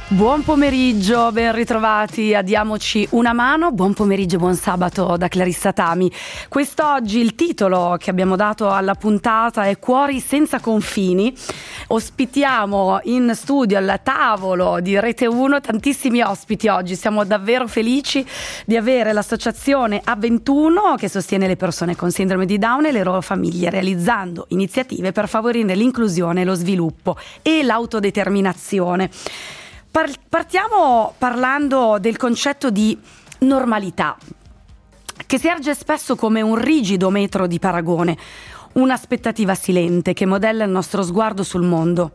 Buon pomeriggio, ben ritrovati a Diamoci una mano. Buon pomeriggio, buon sabato da Clarissa Tami. Quest'oggi il titolo che abbiamo dato alla puntata è Cuori senza confini. Ospitiamo in studio al tavolo di Rete 1 tantissimi ospiti oggi. Siamo davvero felici di avere l'associazione A21 che sostiene le persone con sindrome di Down e le loro famiglie, realizzando iniziative per favorire l'inclusione, lo sviluppo e l'autodeterminazione. Partiamo parlando del concetto di normalità, che si erge spesso come un rigido metro di paragone, un'aspettativa silente che modella il nostro sguardo sul mondo.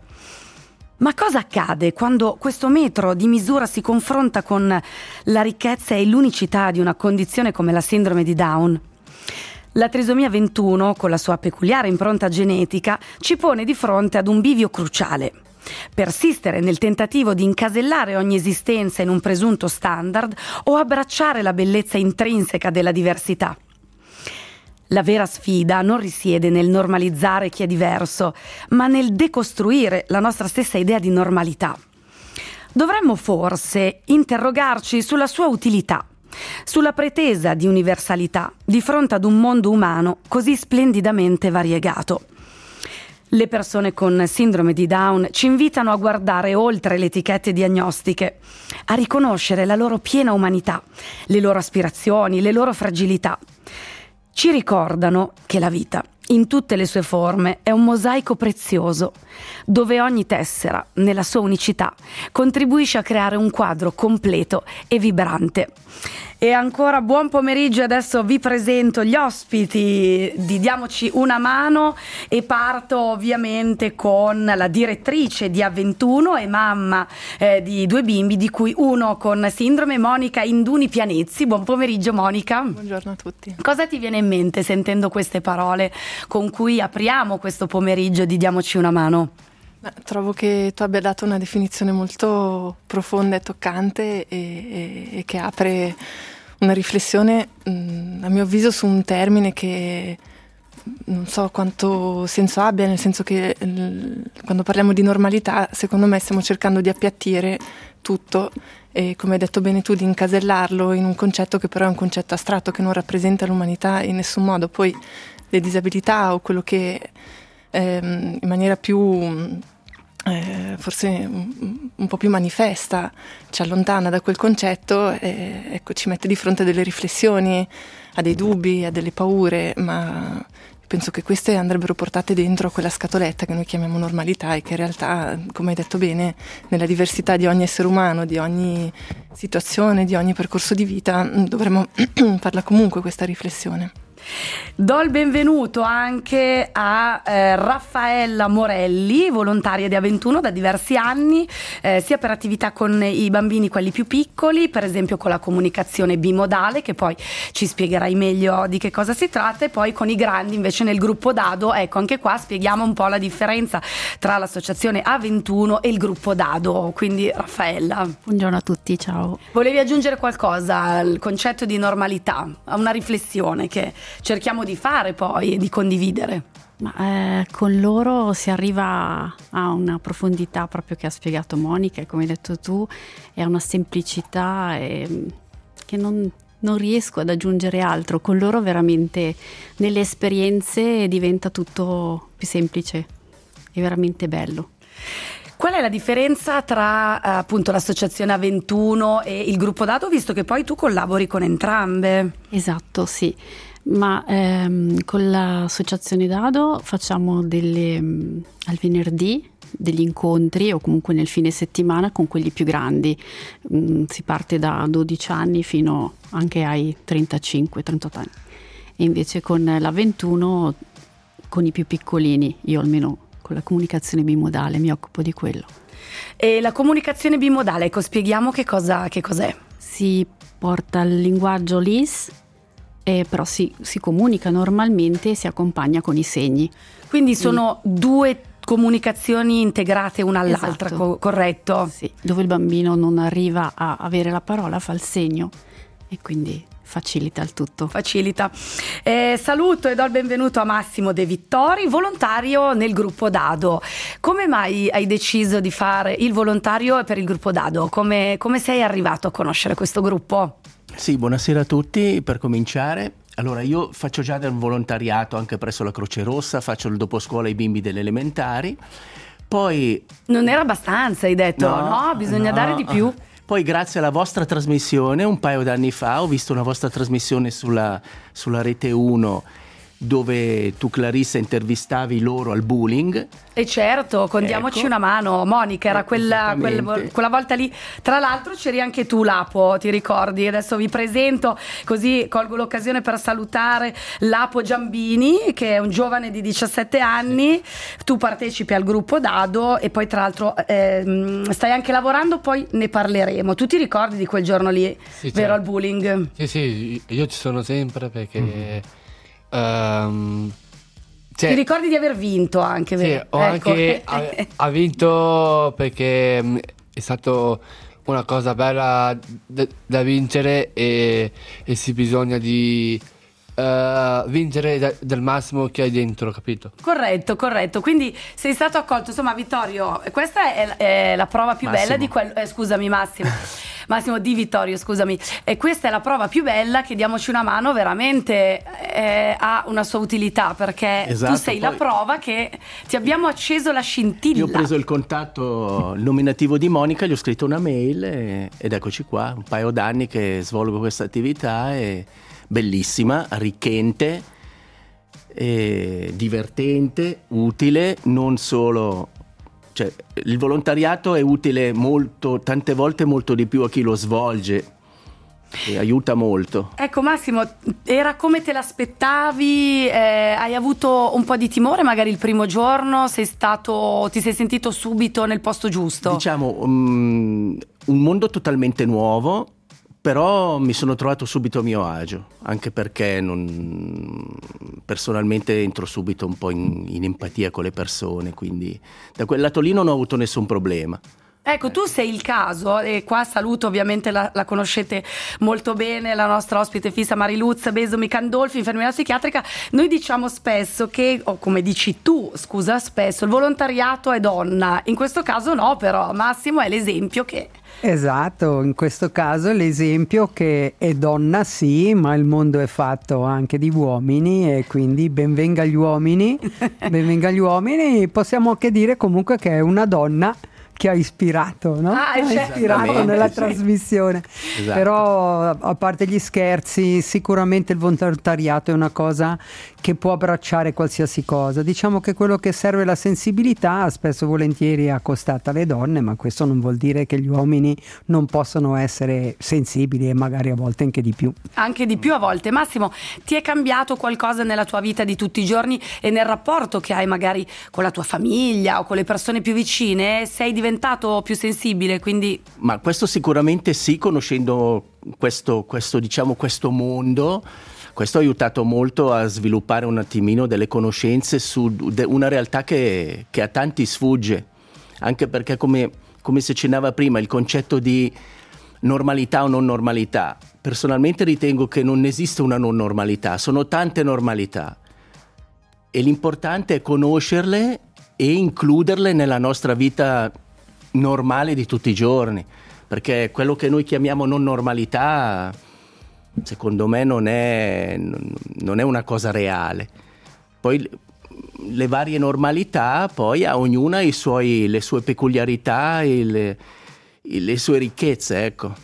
Ma cosa accade quando questo metro di misura si confronta con la ricchezza e l'unicità di una condizione come la sindrome di Down? La trisomia 21, con la sua peculiare impronta genetica, ci pone di fronte ad un bivio cruciale. Persistere nel tentativo di incasellare ogni esistenza in un presunto standard o abbracciare la bellezza intrinseca della diversità. La vera sfida non risiede nel normalizzare chi è diverso, ma nel decostruire la nostra stessa idea di normalità. Dovremmo forse interrogarci sulla sua utilità, sulla pretesa di universalità di fronte ad un mondo umano così splendidamente variegato. Le persone con sindrome di Down ci invitano a guardare oltre le etichette diagnostiche, a riconoscere la loro piena umanità, le loro aspirazioni, le loro fragilità. Ci ricordano che la vita, in tutte le sue forme, è un mosaico prezioso, dove ogni tessera, nella sua unicità, contribuisce a creare un quadro completo e vibrante. E ancora buon pomeriggio, adesso vi presento gli ospiti di Diamoci una mano e parto ovviamente con la direttrice di A21 e mamma di due bimbi, di cui uno con sindrome, Monica Induni Pianezzi. Buon pomeriggio Monica. Buongiorno a tutti. Cosa ti viene in mente sentendo queste parole con cui apriamo questo pomeriggio di Diamoci una mano? Trovo che tu abbia dato una definizione molto profonda e toccante e che apre una riflessione, a mio avviso, su un termine che non so quanto senso abbia, nel senso che quando parliamo di normalità, secondo me stiamo cercando di appiattire tutto e, come hai detto bene tu, di incasellarlo in un concetto che però è un concetto astratto, che non rappresenta l'umanità in nessun modo. Poi le disabilità o quello che in maniera più forse un po' più manifesta ci allontana da quel concetto, ecco, ci mette di fronte a delle riflessioni, a dei dubbi, a delle paure, ma penso che queste andrebbero portate dentro a quella scatoletta che noi chiamiamo normalità e che in realtà, come hai detto bene, nella diversità di ogni essere umano, di ogni situazione, di ogni percorso di vita, dovremmo farla comunque questa riflessione. Do il benvenuto anche a Raffaella Morelli, volontaria di A21 da diversi anni, sia per attività con i bambini, quelli più piccoli, per esempio con la comunicazione bimodale, che poi ci spiegherai meglio di che cosa si tratta, e poi con i grandi invece nel gruppo Dado. Ecco, anche qua spieghiamo un po' la differenza tra l'associazione A21 e il gruppo Dado. Quindi Raffaella. Buongiorno a tutti, ciao. Volevi aggiungere qualcosa al concetto di normalità, a una riflessione che cerchiamo di fare poi e di condividere? Ma con loro si arriva a una profondità proprio che ha spiegato Monica e come hai detto tu, è una semplicità che non riesco ad aggiungere altro. Con loro veramente nelle esperienze diventa tutto più semplice e veramente bello. Qual è la differenza tra appunto l'associazione A21 e il gruppo Dado, visto che poi tu collabori con entrambe? Esatto, sì. Ma con l'associazione Dado facciamo al venerdì degli incontri o comunque nel fine settimana con quelli più grandi. Si parte da 12 anni fino anche ai 35-38 anni. E invece con l'A21 con i più piccolini, io almeno con la comunicazione bimodale mi occupo di quello. E la comunicazione bimodale, ecco, spieghiamo che cos'è. Si porta il linguaggio LIS, però si comunica normalmente e si accompagna con i segni. Quindi sono due comunicazioni integrate una all'altra, esatto. Corretto? Sì, dove il bambino non arriva a avere la parola, fa il segno e quindi facilita il tutto. Facilita. Saluto e do il benvenuto a Massimo De Vittori, volontario nel gruppo Dado. Come mai hai deciso di fare il volontario per il gruppo Dado? Come sei arrivato a conoscere questo gruppo? Sì, buonasera a tutti. Per cominciare, allora io faccio già del volontariato anche presso la Croce Rossa, faccio il doposcuola ai bimbi delle elementari. Poi non era abbastanza, hai detto, no? Bisogna dare di più. Poi grazie alla vostra trasmissione, un paio d'anni fa, ho visto una vostra trasmissione sulla Rete 1, dove tu, Clarissa, intervistavi loro al bullying. E certo, diamoci una mano. Monica era quella volta lì. Tra l'altro c'eri anche tu, Lapo, ti ricordi? Adesso vi presento, così colgo l'occasione per salutare Lapo Giambini, che è un giovane di 17 anni. Tu partecipi al gruppo Dado e poi tra l'altro stai anche lavorando, poi ne parleremo. Tu ti ricordi di quel giorno lì, sì, vero, certo. al bullying? Sì, io ci sono sempre perché... ti ricordi di aver vinto anche, vero? Sì, ho anche ha vinto perché è stato una cosa bella da vincere e si bisogna di vincere del massimo che hai dentro, capito? Corretto, quindi sei stato accolto. Insomma, Vittorio, questa è la prova più bella di quello. Scusami, Massimo Di Vittorio, scusami. E questa è la prova più bella, che diamoci una mano, veramente ha una sua utilità, perché tu sei la prova che ti abbiamo acceso la scintilla. Io ho preso il contatto, il nominativo di Monica, gli ho scritto una mail ed eccoci qua, un paio d'anni che svolgo questa attività e bellissima, arricchente, divertente, utile, non solo, cioè il volontariato è utile molto, tante volte molto di più a chi lo svolge e aiuta molto. Ecco Massimo, era come te l'aspettavi? Hai avuto un po' di timore magari il primo giorno? Ti sei sentito subito nel posto giusto? Diciamo un mondo totalmente nuovo, però mi sono trovato subito a mio agio, anche perché personalmente entro subito un po' in empatia con le persone, quindi da quel lato lì non ho avuto nessun problema. Ecco, tu sei il caso, e qua saluto, ovviamente la conoscete molto bene, la nostra ospite fissa Mariluz Besomi Candolfi, infermiera psichiatrica. Noi diciamo spesso che, o come dici tu, scusa, spesso il volontariato è donna, in questo caso no, però Massimo è l'esempio che... Esatto, in questo caso l'esempio che è donna sì, ma il mondo è fatto anche di uomini e quindi benvenga gli uomini, possiamo anche dire comunque che è una donna che ha ispirato, no? Ha ispirato nella trasmissione. Esatto. Però a parte gli scherzi, sicuramente il volontariato è una cosa che può abbracciare qualsiasi cosa. Diciamo che quello che serve è la sensibilità, spesso volentieri è accostata alle donne, ma questo non vuol dire che gli uomini non possano essere sensibili e magari a volte anche di più. Anche di più a volte. Massimo, ti è cambiato qualcosa nella tua vita di tutti i giorni e nel rapporto che hai magari con la tua famiglia o con le persone più vicine? Sei diventato più sensibile, quindi... Ma questo sicuramente sì, conoscendo questo mondo, questo ha aiutato molto a sviluppare un attimino delle conoscenze su una realtà che a tanti sfugge, anche perché come si accennava prima, il concetto di normalità o non normalità, personalmente ritengo che non esiste una non normalità, sono tante normalità e l'importante è conoscerle e includerle nella nostra vita normale di tutti i giorni, perché quello che noi chiamiamo non normalità secondo me non è una cosa reale. Poi le varie normalità, poi a ognuna le sue peculiarità e le sue ricchezze, ecco.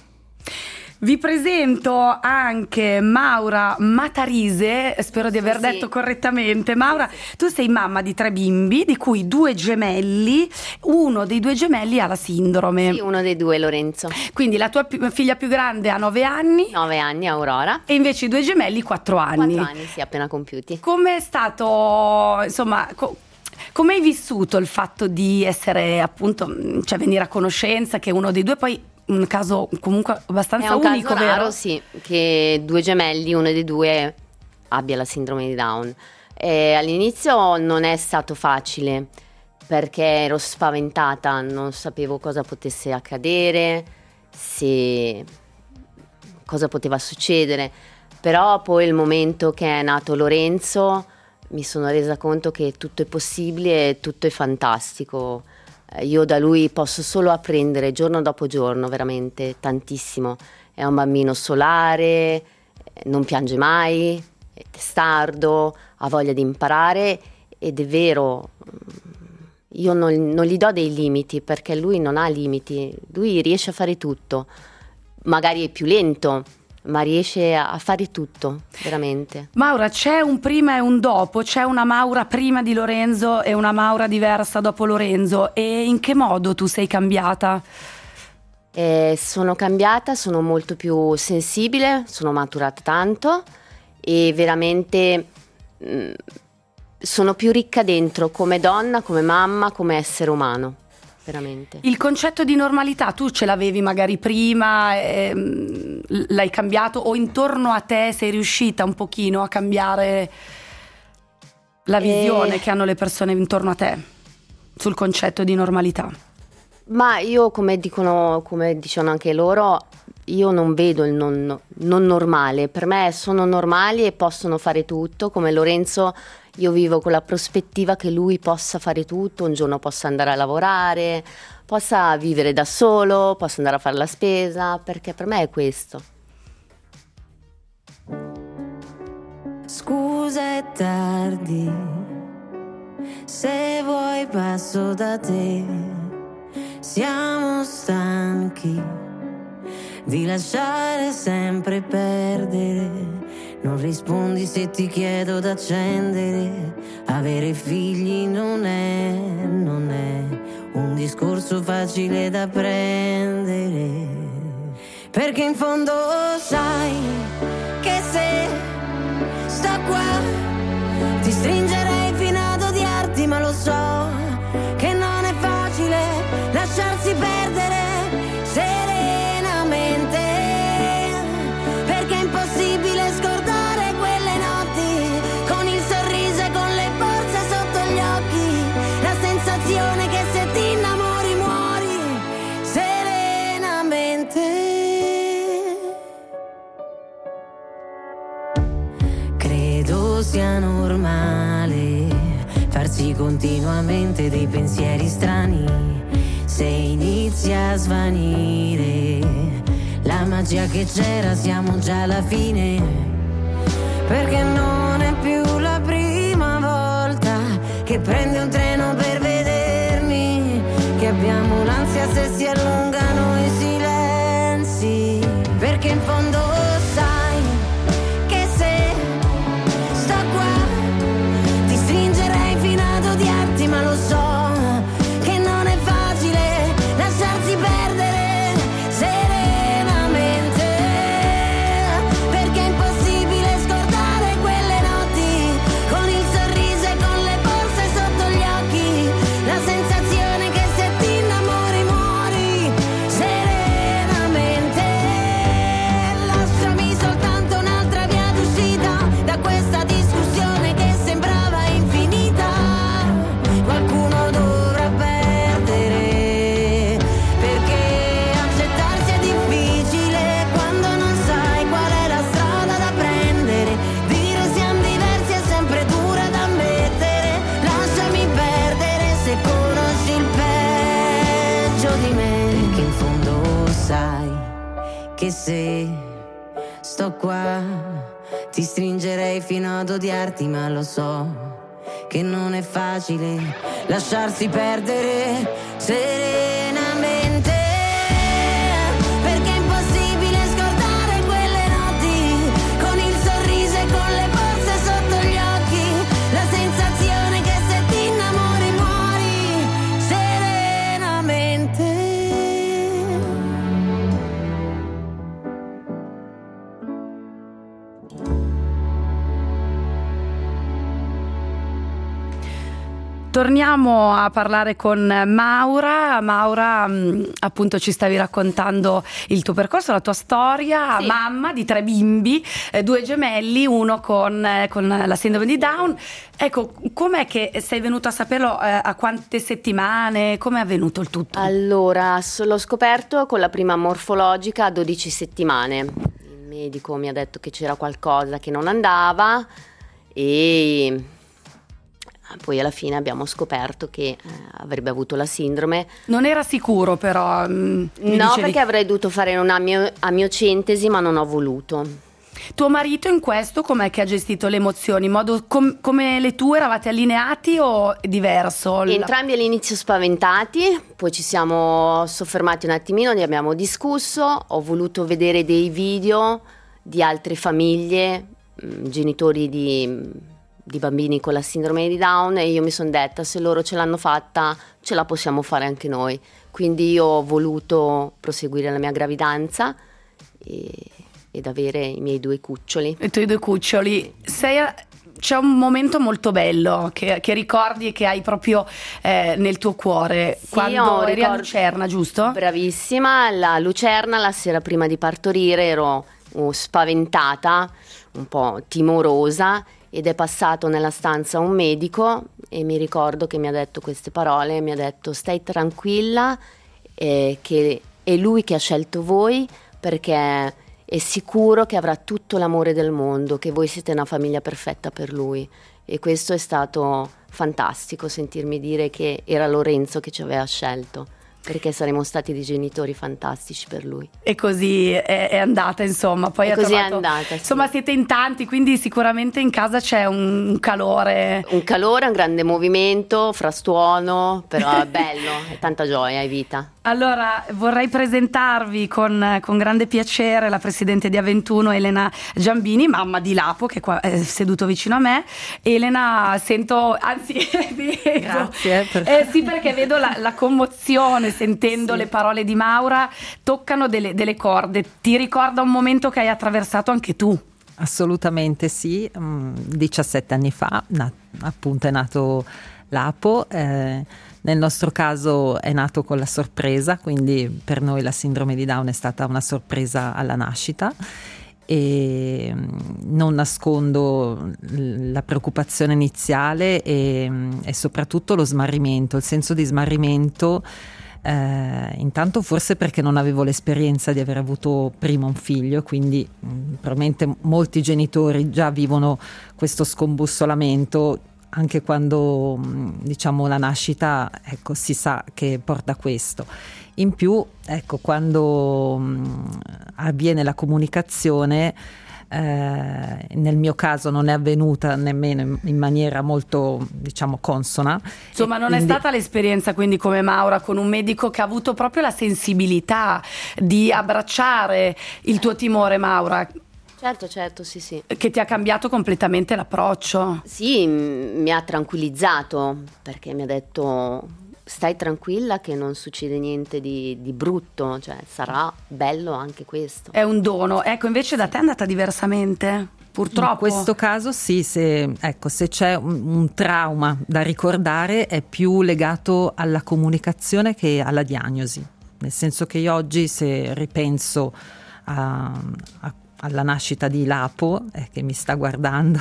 Vi presento anche Maura Matarise, spero di aver detto correttamente. Maura, tu sei mamma di 3 bimbi, di cui 2 gemelli, uno dei 2 gemelli ha la sindrome. Sì, uno dei 2, Lorenzo. Quindi la tua figlia più grande ha 9 anni. 9 anni, Aurora. E invece i 2 gemelli 4 anni. 4 anni, sì, appena compiuti. Come è stato, insomma... Come hai vissuto il fatto di essere appunto, cioè venire a conoscenza che uno dei 2 poi un caso comunque abbastanza unico, è un caso raro, vero? sì, che 2 gemelli, uno dei 2 abbia la sindrome di Down. E all'inizio non è stato facile perché ero spaventata, non sapevo cosa potesse accadere, cosa poteva succedere. Però poi il momento che è nato Lorenzo mi sono resa conto che tutto è possibile e tutto è fantastico. Io da lui posso solo apprendere giorno dopo giorno, veramente tantissimo. È un bambino solare, non piange mai, è testardo, ha voglia di imparare ed è vero, io non gli do dei limiti perché lui non ha limiti, lui riesce a fare tutto, magari è più lento, ma riesce a fare tutto, veramente. Maura, c'è un prima e un dopo? C'è una Maura prima di Lorenzo e una Maura diversa dopo Lorenzo? E in che modo tu sei cambiata? Sono cambiata, sono molto più sensibile, sono maturata tanto e veramente sono più ricca dentro come donna, come mamma, come essere umano. Veramente. Il concetto di normalità tu ce l'avevi magari prima, l'hai cambiato o intorno a te sei riuscita un pochino a cambiare la visione che hanno le persone intorno a te sul concetto di normalità? Ma io, come dicevano anche loro, io non vedo il non normale, per me sono normali e possono fare tutto, come Lorenzo. Io vivo con la prospettiva che lui possa fare tutto, un giorno possa andare a lavorare, possa vivere da solo, possa andare a fare la spesa, perché per me è questo. Scusa, è tardi, se vuoi passo da te, siamo stanchi di lasciare sempre perdere. Non rispondi se ti chiedo d'accendere. Avere figli non è un discorso facile da prendere. Perché in fondo sai che se sto qua ti stringerei fino ad odiarti, ma lo so che non è facile lasciarsi perdere serenamente. Perché è impossibile scordare quelle notti con il sorriso e con le borse sotto gli occhi, la sensazione che se ti innamori muori serenamente. Credo sia normale farsi continuamente dei pensieri strani, se inizia a svanire la magia che c'era, siamo già alla fine. Perché non è più la prima volta che prendi un treno per vedermi, che abbiamo l'ansia se si allungano i silenzi. Perché in fondo sai che se sto qua ti stringerei fino ad odiarti, ma lo so che non è facile lasciarsi perdere serenamente. Perché è impossibile scordare quelle notti con il sorriso e con le borse sotto gli occhi, la sensazione che se ti innamori muori serenamente. Lasciami soltanto un'altra via d'uscita da questa discussione che sembrava infinita. Qualcuno dovrà perdere, perché accettarsi è difficile quando non sai qual è la strada da prendere. Dire siamo diversi è sempre dura da ammettere. Lasciami perdere se conosci il peggio di me. Perché in fondo sai che se sto qua ti stringerei fino ad odiarti, ma lo so che non è facile lasciarsi perdere serenamente. Perché è impossibile scordare quelle notti con il sorriso e con le borse sotto gli occhi, la sensazione che se ti innamori muori serenamente. Torniamo a parlare con Maura. Maura, appunto ci stavi raccontando il tuo percorso, la tua storia, Sì. Mamma di 3 bimbi, 2 gemelli, uno con la sindrome di Down. Ecco, com'è che sei venuta a saperlo, a quante settimane, com'è avvenuto il tutto? Allora, l'ho scoperto con la prima morfologica a 12 settimane. medico mi ha detto che c'era qualcosa che non andava e poi alla fine abbiamo scoperto che avrebbe avuto la sindrome. Non era sicuro però. No, perché avrei dovuto fare un'amiocentesi, ma non ho voluto. Tuo marito in questo com'è che ha gestito le emozioni? In modo come le tue, eravate allineati o è diverso? Entrambi all'inizio spaventati, poi ci siamo soffermati un attimino, ne abbiamo discusso, ho voluto vedere dei video di altre famiglie, genitori di bambini con la sindrome di Down, e io mi sono detta, se loro ce l'hanno fatta, ce la possiamo fare anche noi. Quindi io ho voluto proseguire la mia gravidanza ed avere i miei 2 cuccioli. I tuoi 2 cuccioli. C'è un momento molto bello che ricordi e che hai proprio nel tuo cuore, sì, quando eri a Lucerna, giusto? Bravissima, la Lucerna, la sera prima di partorire ero spaventata, un po' timorosa, ed è passato nella stanza un medico e mi ricordo che mi ha detto queste parole, mi ha detto: stai tranquilla, che è lui che ha scelto voi, perché è sicuro che avrà tutto l'amore del mondo, che voi siete una famiglia perfetta per lui. E questo è stato fantastico, sentirmi dire che era Lorenzo che ci aveva scelto, perché saremmo stati dei genitori fantastici per lui. E così è andata, insomma. Poi così è andata, sì. Insomma, siete in tanti, quindi sicuramente in casa c'è un calore. Un calore, un grande movimento, frastuono, però è bello, è tanta gioia, è vita. Allora, vorrei presentarvi con grande piacere la presidente di A21, Elena Giambini, mamma di Lapo, che qua è seduto vicino a me. Elena, sento, anzi, vedo. Grazie. Sì, perché vedo la commozione sentendo le parole di Maura, toccano delle corde. Ti ricorda un momento che hai attraversato anche tu? Assolutamente sì, 17 anni fa appunto è nato Lapo. Nel nostro caso è nato con la sorpresa, quindi per noi la sindrome di Down è stata una sorpresa alla nascita, e non nascondo la preoccupazione iniziale e soprattutto lo smarrimento, il senso di smarrimento, intanto forse perché non avevo l'esperienza di aver avuto prima un figlio, quindi probabilmente molti genitori già vivono questo scombussolamento anche quando diciamo la nascita, ecco, si sa che porta questo. In più, ecco, quando avviene la comunicazione, nel mio caso non è avvenuta nemmeno in maniera molto, diciamo, consona. Insomma, non è stata l'esperienza quindi come Maura, con un medico che ha avuto proprio la sensibilità di abbracciare il tuo timore, Maura. Certo, sì. Che ti ha cambiato completamente l'approccio. Sì, mi ha tranquillizzato, perché mi ha detto: stai tranquilla che non succede niente di brutto, cioè sarà bello anche questo. È un dono. Ecco, invece da te è andata diversamente, purtroppo. In questo caso sì, se c'è un trauma da ricordare è più legato alla comunicazione che alla diagnosi. Nel senso che io oggi, se ripenso alla nascita di Lapo, che mi sta guardando,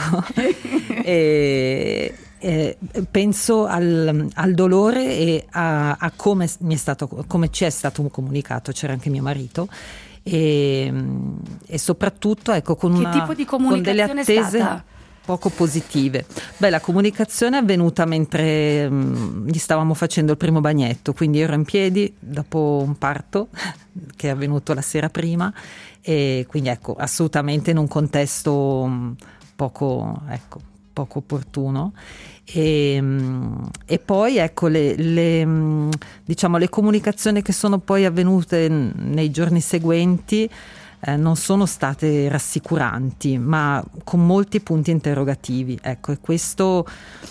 e penso al dolore e a come ci è stato comunicato. C'era anche mio marito, e soprattutto, ecco, con tipo di comunicazione con delle attese è stata? Poco positive. La comunicazione è avvenuta mentre gli stavamo facendo il primo bagnetto, quindi ero in piedi dopo un parto che è avvenuto la sera prima, e quindi, ecco, assolutamente in un contesto poco opportuno. E poi, ecco, diciamo, le comunicazioni che sono poi avvenute nei giorni seguenti non sono state rassicuranti, ma con molti punti interrogativi. Ecco, e questo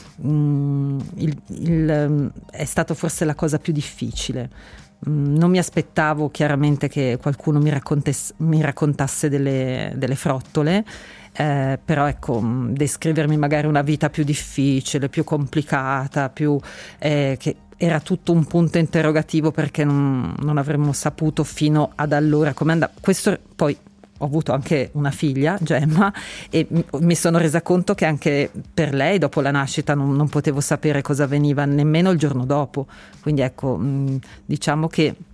è stato forse la cosa più difficile. Non mi aspettavo chiaramente che qualcuno mi raccontasse delle frottole, però, ecco, descrivermi magari una vita più difficile, più complicata, che era tutto un punto interrogativo, perché non avremmo saputo fino ad allora come andava. Questo poi ho avuto anche una figlia, Gemma, e mi sono resa conto che anche per lei dopo la nascita non potevo sapere cosa avveniva nemmeno il giorno dopo. Quindi, ecco, diciamo che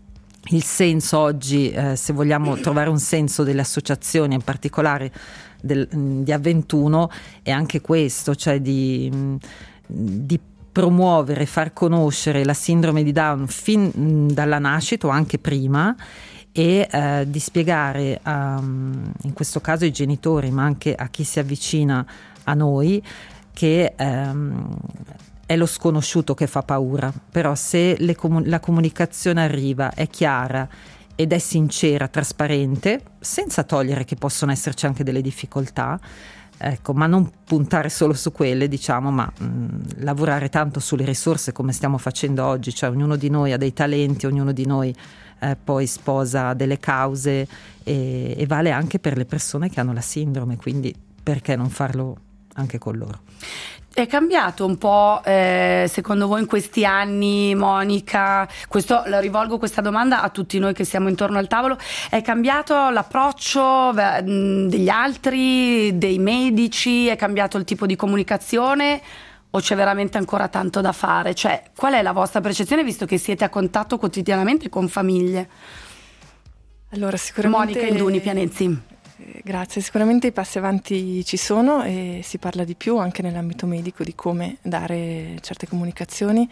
il senso oggi, se vogliamo trovare un senso delle associazioni, in particolare di Avventuno, è anche questo, cioè di promuovere, far conoscere la sindrome di Down fin dalla nascita o anche prima, e di spiegare in questo caso ai genitori, ma anche a chi si avvicina a noi, che è lo sconosciuto che fa paura, però se la comunicazione arriva, è chiara ed è sincera, trasparente, senza togliere che possono esserci anche delle difficoltà, ecco, ma non puntare solo su quelle, diciamo, ma lavorare tanto sulle risorse come stiamo facendo oggi, cioè ognuno di noi ha dei talenti, ognuno di noi poi sposa delle cause, e vale anche per le persone che hanno la sindrome, quindi perché non farlo anche con loro? È cambiato un po', secondo voi, in questi anni, Monica? La rivolgo questa domanda a tutti noi che siamo intorno al tavolo. È cambiato l'approccio degli altri, dei medici? È cambiato il tipo di comunicazione? O c'è veramente ancora tanto da fare? Cioè, qual è la vostra percezione, visto che siete a contatto quotidianamente con famiglie? Allora, sicuramente... Monica Induni Pianezzi. Grazie, sicuramente i passi avanti ci sono e si parla di più anche nell'ambito medico di come dare certe comunicazioni.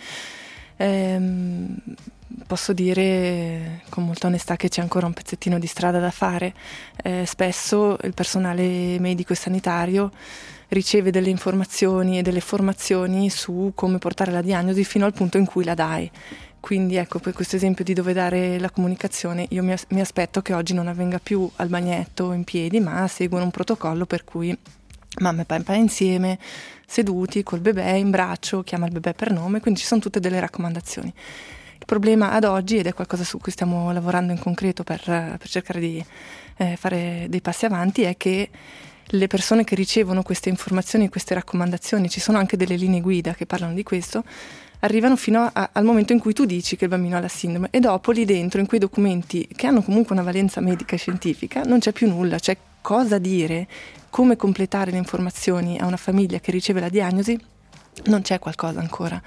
Posso dire con molta onestà che c'è ancora un pezzettino di strada da fare. Spesso il personale medico e sanitario riceve delle informazioni e delle formazioni su come portare la diagnosi fino al punto in cui la dai. Quindi ecco, per questo esempio di dove dare la comunicazione, io mi aspetto che oggi non avvenga più al bagnetto in piedi, ma seguono un protocollo per cui mamma e papà insieme, seduti, col bebè in braccio, chiama il bebè per nome, quindi ci sono tutte delle raccomandazioni. Il problema ad oggi, ed è qualcosa su cui stiamo lavorando in concreto per cercare di fare dei passi avanti, è che le persone che ricevono queste informazioni, queste raccomandazioni, ci sono anche delle linee guida che parlano di questo, arrivano fino al momento in cui tu dici che il bambino ha la sindrome, e dopo lì dentro, in quei documenti che hanno comunque una valenza medica e scientifica, non c'è più nulla, cioè cosa dire, come completare le informazioni a una famiglia che riceve la diagnosi, non c'è qualcosa ancora.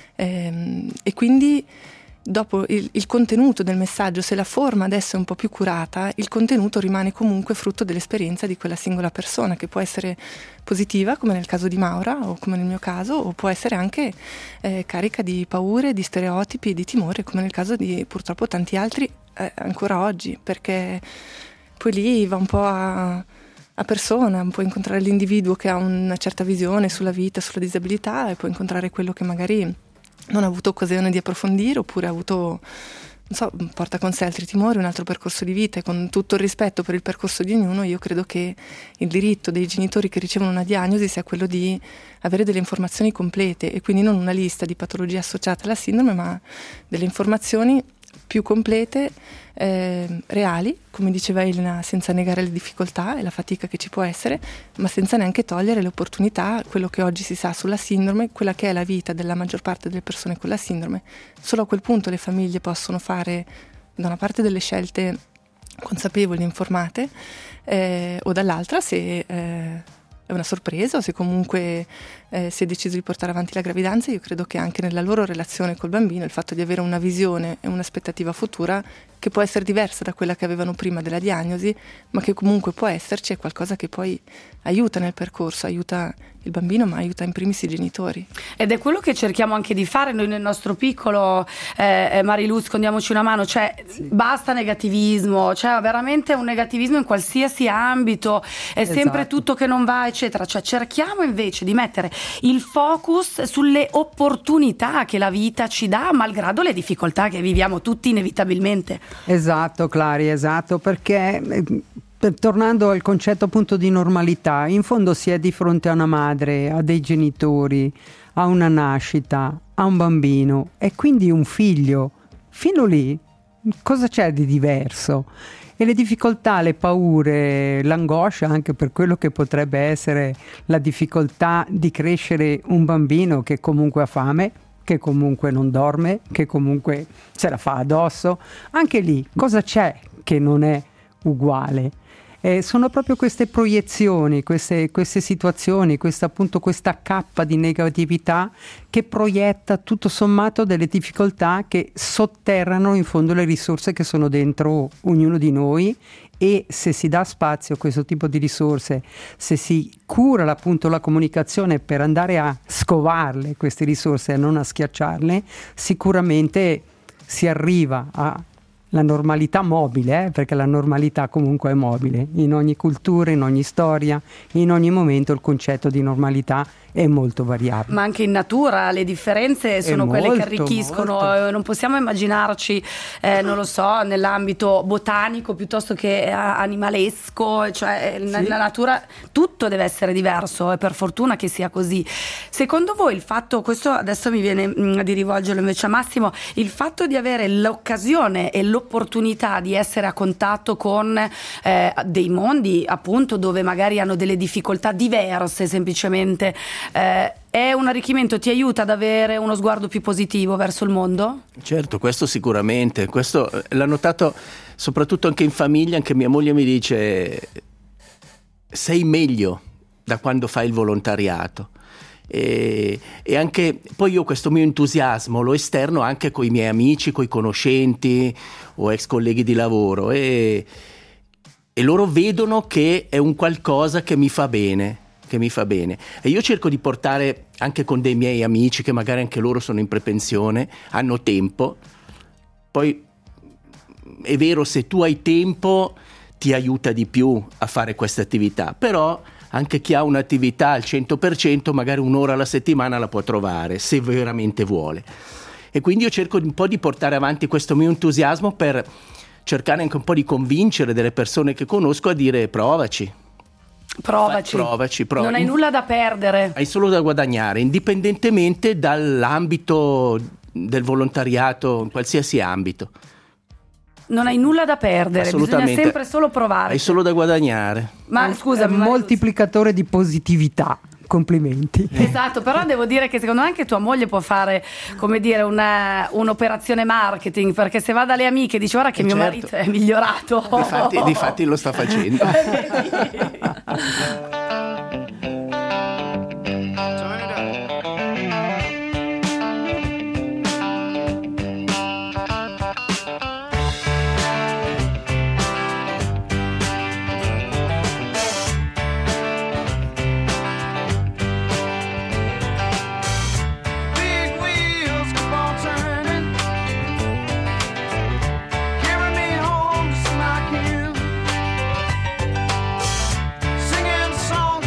E quindi dopo il contenuto del messaggio, se la forma adesso è un po' più curata, il contenuto rimane comunque frutto dell'esperienza di quella singola persona, che può essere positiva, come nel caso di Maura o come nel mio caso, o può essere anche carica di paure, di stereotipi e di timore, come nel caso di purtroppo tanti altri ancora oggi, perché poi lì va un po' a persona, puoi incontrare l'individuo che ha una certa visione sulla vita, sulla disabilità, e puoi incontrare quello che magari non ha avuto occasione di approfondire, oppure ha avuto, non so, porta con sé altri timori, un altro percorso di vita. E con tutto il rispetto per il percorso di ognuno, io credo che il diritto dei genitori che ricevono una diagnosi sia quello di avere delle informazioni complete, e quindi non una lista di patologie associate alla sindrome, ma delle informazioni più complete, reali, come diceva Elena, senza negare le difficoltà e la fatica che ci può essere, ma senza neanche togliere le opportunità, quello che oggi si sa sulla sindrome, quella che è la vita della maggior parte delle persone con la sindrome. Solo a quel punto le famiglie possono fare da una parte delle scelte consapevoli, informate, o dall'altra, se è una sorpresa o se comunque si è deciso di portare avanti la gravidanza, io credo che anche nella loro relazione col bambino il fatto di avere una visione e un'aspettativa futura che può essere diversa da quella che avevano prima della diagnosi, ma che comunque può esserci, è qualcosa che poi aiuta nel percorso, aiuta il bambino, ma aiuta in primis i genitori. Ed è quello che cerchiamo anche di fare noi nel nostro piccolo, Marilu, scondiamoci una mano, cioè basta negativismo, cioè veramente un negativismo in qualsiasi ambito, è sempre tutto che non va, eccetera, cioè cerchiamo invece di mettere il focus sulle opportunità che la vita ci dà, malgrado le difficoltà che viviamo tutti inevitabilmente. Esatto, Clari, esatto, perché tornando al concetto appunto di normalità, in fondo si è di fronte a una madre, a dei genitori, a una nascita, a un bambino e quindi un figlio. Fino lì cosa c'è di diverso? E le difficoltà, le paure, l'angoscia anche per quello che potrebbe essere la difficoltà di crescere un bambino che comunque ha fame, che comunque non dorme, che comunque se la fa addosso, anche lì cosa c'è che non è uguale? Sono proprio queste proiezioni, queste situazioni, questa cappa di negatività che proietta tutto sommato delle difficoltà che sotterrano in fondo le risorse che sono dentro ognuno di noi. E se si dà spazio a questo tipo di risorse, se si cura appunto la comunicazione per andare a scovarle queste risorse e non a schiacciarle, sicuramente si arriva alla normalità mobile, perché la normalità comunque è mobile. In ogni cultura, in ogni storia, in ogni momento il concetto di normalità è molto variabile. Ma anche in natura le differenze sono quelle che arricchiscono. Molto. Non possiamo immaginarci, non lo so, nell'ambito botanico piuttosto che animalesco, cioè nella natura tutto deve essere diverso, e per fortuna che sia così. Secondo voi il fatto, questo adesso mi viene di rivolgerlo invece a Massimo, il fatto di avere l'occasione e l'opportunità di essere a contatto con dei mondi appunto dove magari hanno delle difficoltà diverse semplicemente, è un arricchimento, ti aiuta ad avere uno sguardo più positivo verso il mondo? Certo, questo sicuramente, questo l'ho notato soprattutto anche in famiglia. Anche mia moglie mi dice: sei meglio da quando fai il volontariato. E anche poi io questo mio entusiasmo lo esterno anche con i miei amici, coi conoscenti o ex colleghi di lavoro, e loro vedono che è un qualcosa che mi fa bene. E io cerco di portare anche con dei miei amici che magari anche loro sono in prepensione, hanno tempo. Poi è vero, se tu hai tempo ti aiuta di più a fare queste attività, però anche chi ha un'attività al 100% magari un'ora alla settimana la può trovare se veramente vuole. E quindi io cerco un po' di portare avanti questo mio entusiasmo per cercare anche un po' di convincere delle persone che conosco a dire: provaci. Non hai nulla da perdere, hai solo da guadagnare, indipendentemente dall'ambito del volontariato, in qualsiasi ambito. Non hai nulla da perdere, bisogna sempre solo provare. Hai solo da guadagnare. Ma scusami, è un moltiplicatore di positività. Complimenti. Esatto, però devo dire che secondo me anche tua moglie può fare, come dire, un'operazione marketing, perché se va dalle amiche e dice: ora che mio marito è migliorato. Difatti lo sta facendo. Singing songs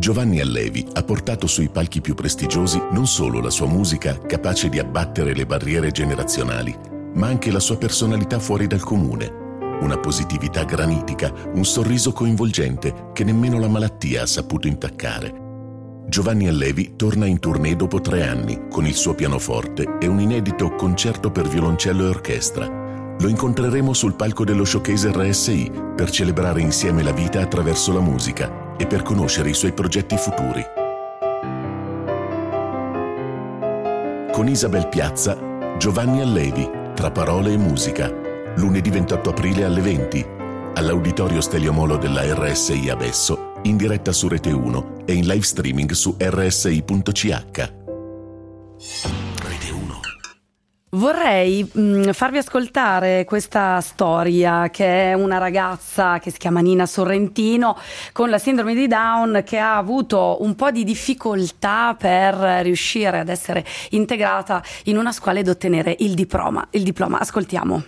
Giovanni Allevi ha portato sui palchi più prestigiosi non solo la sua musica capace di abbattere le barriere generazionali, ma anche la sua personalità fuori dal comune. Una positività granitica, un sorriso coinvolgente che nemmeno la malattia ha saputo intaccare. Giovanni Allevi torna in tournée dopo 3 anni con il suo pianoforte e un inedito concerto per violoncello e orchestra. Lo incontreremo sul palco dello showcase RSI per celebrare insieme la vita attraverso la musica e per conoscere i suoi progetti futuri. Con Isabel Piazza, Giovanni Allevi, tra parole e musica, lunedì 28 aprile alle 20, all'Auditorio Stelio Molo della RSI Abesso, in diretta su Rete 1 e in live streaming su rsi.ch. Vorrei farvi ascoltare questa storia, che è una ragazza che si chiama Nina Sorrentino con la sindrome di Down, che ha avuto un po' di difficoltà per riuscire ad essere integrata in una scuola ed ottenere il diploma. Ascoltiamo.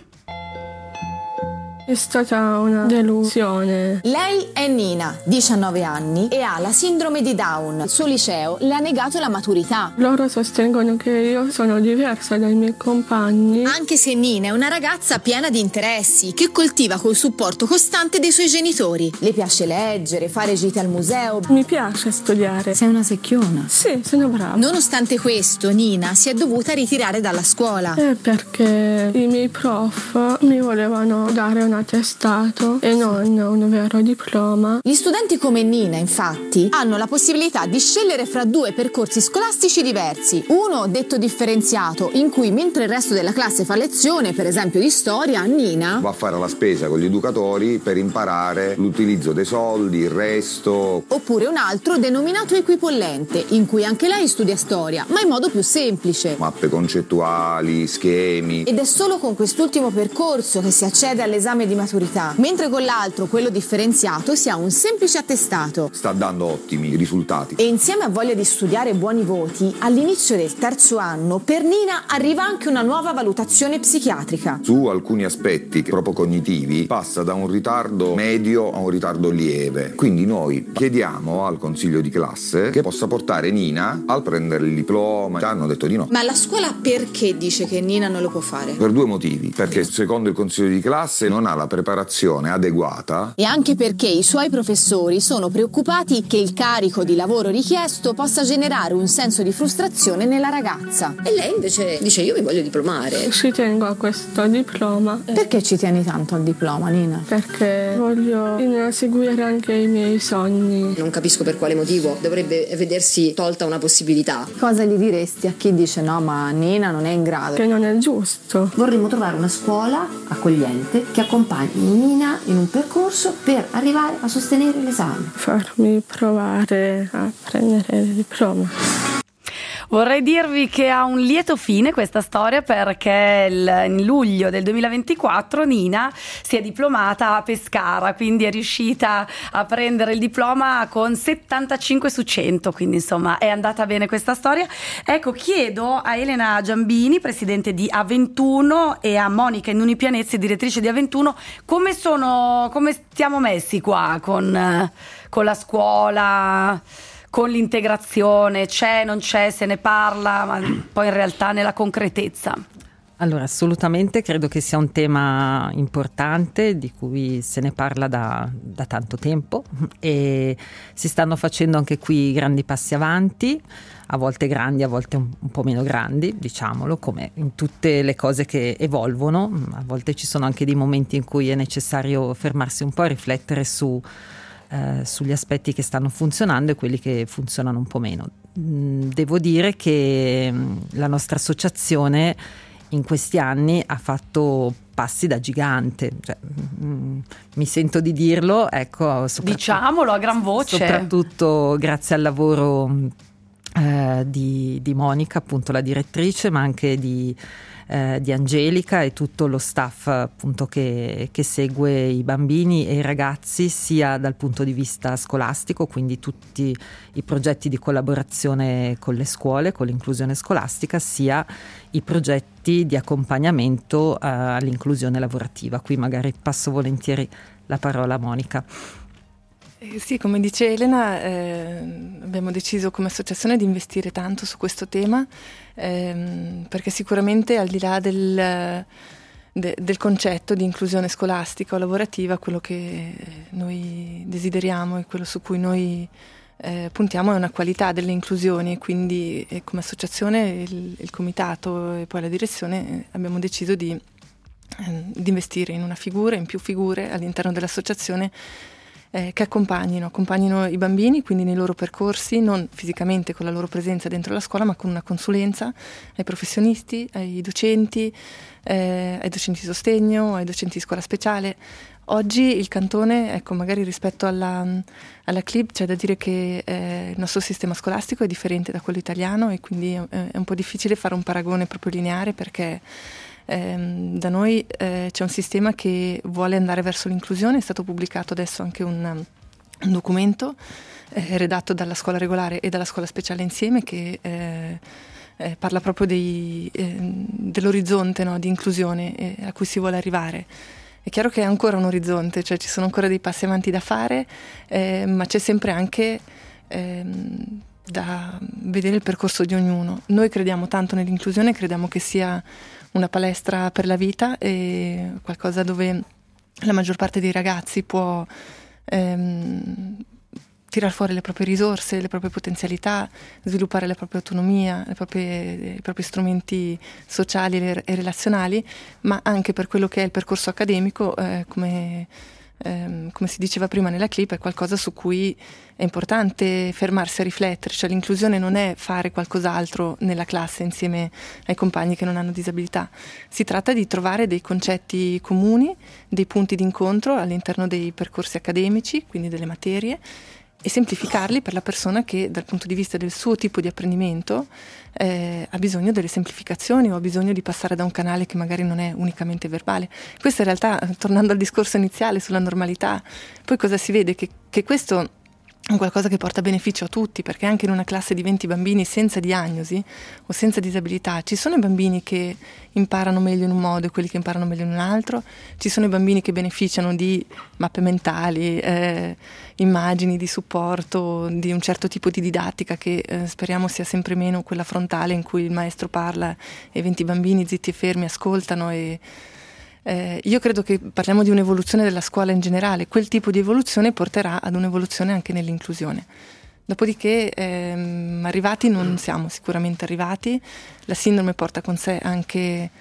È stata una delusione. Lei è Nina, 19 anni, e ha la sindrome di Down. Il suo liceo le ha negato la maturità. Loro sostengono che io sono diversa dai miei compagni. Anche se Nina è una ragazza piena di interessi, che coltiva col supporto costante dei suoi genitori. Le piace leggere, fare gite al museo. Mi piace studiare. Sei una secchiona? Sì, sono brava. Nonostante questo, Nina si è dovuta ritirare dalla scuola. Perché i miei prof mi volevano dare un attestato e non un vero diploma. Gli studenti come Nina, infatti, hanno la possibilità di scegliere fra 2 percorsi scolastici diversi. Uno detto differenziato, in cui mentre il resto della classe fa lezione, per esempio di storia, Nina va a fare la spesa con gli educatori per imparare l'utilizzo dei soldi, il resto. Oppure un altro denominato equipollente, in cui anche lei studia storia, ma in modo più semplice. Mappe concettuali, schemi. Ed è solo con quest'ultimo percorso che si accede all'esame di maturità, mentre con l'altro, quello differenziato, si ha un semplice attestato. Sta dando ottimi risultati. E insieme a voglia di studiare buoni voti, all'inizio del 3° anno, per Nina arriva anche una nuova valutazione psichiatrica. Su alcuni aspetti proprio cognitivi passa da un ritardo medio a un ritardo lieve. Quindi noi chiediamo al consiglio di classe che possa portare Nina al prendere il diploma. Ci hanno detto di no. Ma la scuola perché dice che Nina non lo può fare? Per 2 motivi. Perché secondo il consiglio di classe non ha la preparazione adeguata e anche perché i suoi professori sono preoccupati che il carico di lavoro richiesto possa generare un senso di frustrazione nella ragazza. E lei invece dice: io mi voglio diplomare. Ci tengo a questo diploma. Perché ci tieni tanto al diploma, Nina? Perché voglio inseguire anche i miei sogni. Non capisco per quale motivo dovrebbe vedersi tolta una possibilità. Cosa gli diresti a chi dice no, ma Nina non è in grado? Che non è giusto. Vorremmo trovare una scuola accogliente che accompagni Nina in un percorso per arrivare a sostenere l'esame. Farmi provare a prendere il diploma. Vorrei dirvi che ha un lieto fine questa storia, perché in luglio del 2024 Nina si è diplomata a Pescara, quindi è riuscita a prendere il diploma con 75 su 100, quindi insomma è andata bene questa storia. Ecco, chiedo a Elena Giambini, presidente di A21, e a Monica Innuni Pianezzi, direttrice di A21, come stiamo messi qua con la scuola, con l'integrazione, c'è, non c'è, se ne parla, ma poi in realtà nella concretezza. Allora, assolutamente credo che sia un tema importante di cui se ne parla da tanto tempo e si stanno facendo anche qui grandi passi avanti, a volte grandi, a volte un po' meno grandi, diciamolo, come in tutte le cose che evolvono. A volte ci sono anche dei momenti in cui è necessario fermarsi un po' e riflettere sugli aspetti che stanno funzionando e quelli che funzionano un po' meno. Devo dire che la nostra associazione in questi anni ha fatto passi da gigante, cioè, mi sento di dirlo, ecco, diciamolo a gran voce, soprattutto grazie al lavoro di Monica, appunto la direttrice, ma anche di Angelica e tutto lo staff appunto che segue i bambini e i ragazzi sia dal punto di vista scolastico, quindi tutti i progetti di collaborazione con le scuole, con l'inclusione scolastica, sia i progetti di accompagnamento all'inclusione lavorativa. Qui magari passo volentieri la parola a Monica. Sì, come dice Elena, abbiamo deciso come associazione di investire tanto su questo tema, perché sicuramente al di là del concetto di inclusione scolastica o lavorativa, quello che noi desideriamo e quello su cui noi puntiamo è una qualità delle inclusioni, e quindi come associazione il comitato e poi la direzione abbiamo deciso di investire in una figura, in più figure all'interno dell'associazione che accompagnino i bambini, quindi nei loro percorsi, non fisicamente con la loro presenza dentro la scuola, ma con una consulenza ai professionisti, ai docenti di sostegno, ai docenti di scuola speciale. Oggi il cantone, ecco, magari rispetto alla CLIB c'è da dire che il nostro sistema scolastico è differente da quello italiano, e quindi è un po' difficile fare un paragone proprio lineare, perché da noi c'è un sistema che vuole andare verso l'inclusione. È stato pubblicato adesso anche un documento redatto dalla scuola regolare e dalla scuola speciale insieme, che parla proprio dell'orizzonte, no, di inclusione a cui si vuole arrivare. È chiaro che è ancora un orizzonte, cioè ci sono ancora dei passi avanti da fare, ma c'è sempre anche da vedere il percorso di ognuno. Noi crediamo tanto nell'inclusione, crediamo che sia una palestra per la vita e qualcosa dove la maggior parte dei ragazzi può tirar fuori le proprie risorse, le proprie potenzialità, sviluppare la propria autonomia, i propri strumenti sociali e relazionali, ma anche per quello che è il percorso accademico, come si diceva prima nella clip, è qualcosa su cui è importante fermarsi a riflettere. Cioè l'inclusione non è fare qualcos'altro nella classe insieme ai compagni che non hanno disabilità, si tratta di trovare dei concetti comuni, dei punti di incontro all'interno dei percorsi accademici, quindi delle materie, e semplificarli per la persona che dal punto di vista del suo tipo di apprendimento ha bisogno delle semplificazioni o ha bisogno di passare da un canale che magari non è unicamente verbale. Questo in realtà, tornando al discorso iniziale sulla normalità, poi cosa si vede? Che questo è qualcosa che porta beneficio a tutti, perché anche in una classe di 20 bambini senza diagnosi o senza disabilità ci sono i bambini che imparano meglio in un modo e quelli che imparano meglio in un altro, ci sono i bambini che beneficiano di mappe mentali, immagini di supporto, di un certo tipo di didattica che speriamo sia sempre meno quella frontale in cui il maestro parla e 20 bambini zitti e fermi ascoltano. Io credo che parliamo di un'evoluzione della scuola in generale. Quel tipo di evoluzione porterà ad un'evoluzione anche nell'inclusione. Dopodiché arrivati non siamo sicuramente arrivati. La porta con sé anche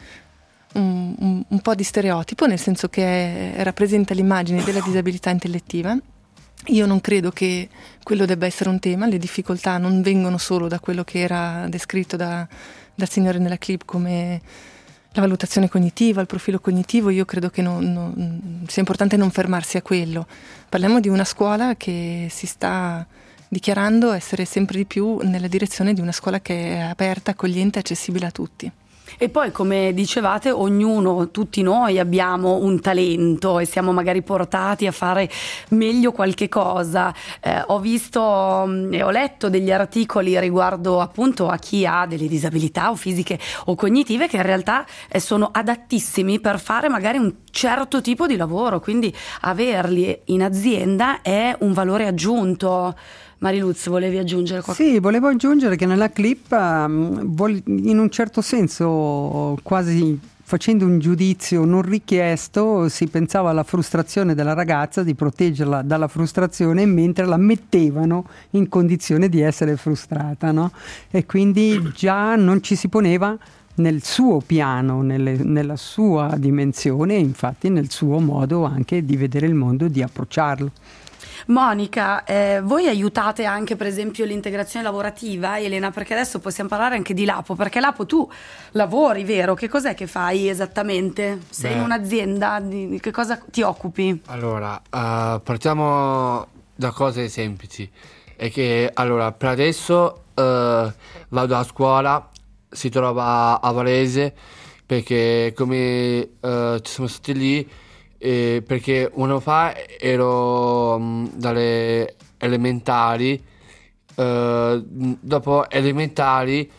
un po' di stereotipo, nel senso che rappresenta l'immagine della disabilità intellettiva. Io non credo che quello debba essere un tema. Le difficoltà non vengono solo da quello che era descritto dal signore nella clip come la valutazione cognitiva, il profilo cognitivo. Io credo che sia importante non fermarsi a quello. Parliamo di una scuola che si sta dichiarando essere sempre di più nella direzione di una scuola che è aperta, accogliente, accessibile a tutti. E poi, come dicevate, ognuno, tutti noi abbiamo un talento e siamo magari portati a fare meglio qualche cosa. Ho visto e ho letto degli articoli riguardo appunto a chi ha delle disabilità o fisiche o cognitive, che in realtà sono adattissimi per fare magari un certo tipo di lavoro, quindi averli in azienda è un valore aggiunto. Mariluz, volevi aggiungere qualcosa? Sì, volevo aggiungere che nella clip, in un certo senso, quasi facendo un giudizio non richiesto, si pensava alla frustrazione della ragazza, di proteggerla dalla frustrazione mentre la mettevano in condizione di essere frustrata, no? E quindi già non ci si poneva nel suo piano, nella sua dimensione e infatti nel suo modo anche di vedere il mondo e di approcciarlo. Monica, voi aiutate anche per esempio l'integrazione lavorativa, Elena, perché adesso possiamo parlare anche di Lapo, perché Lapo tu lavori, vero? Che cos'è che fai esattamente? Sei in un'azienda, di che cosa ti occupi? Allora, partiamo da cose semplici. È che allora per adesso vado a scuola, si trova a Varese, perché come ci siamo stati lì, perché un anno fa ero dalle elementari, dopo elementari,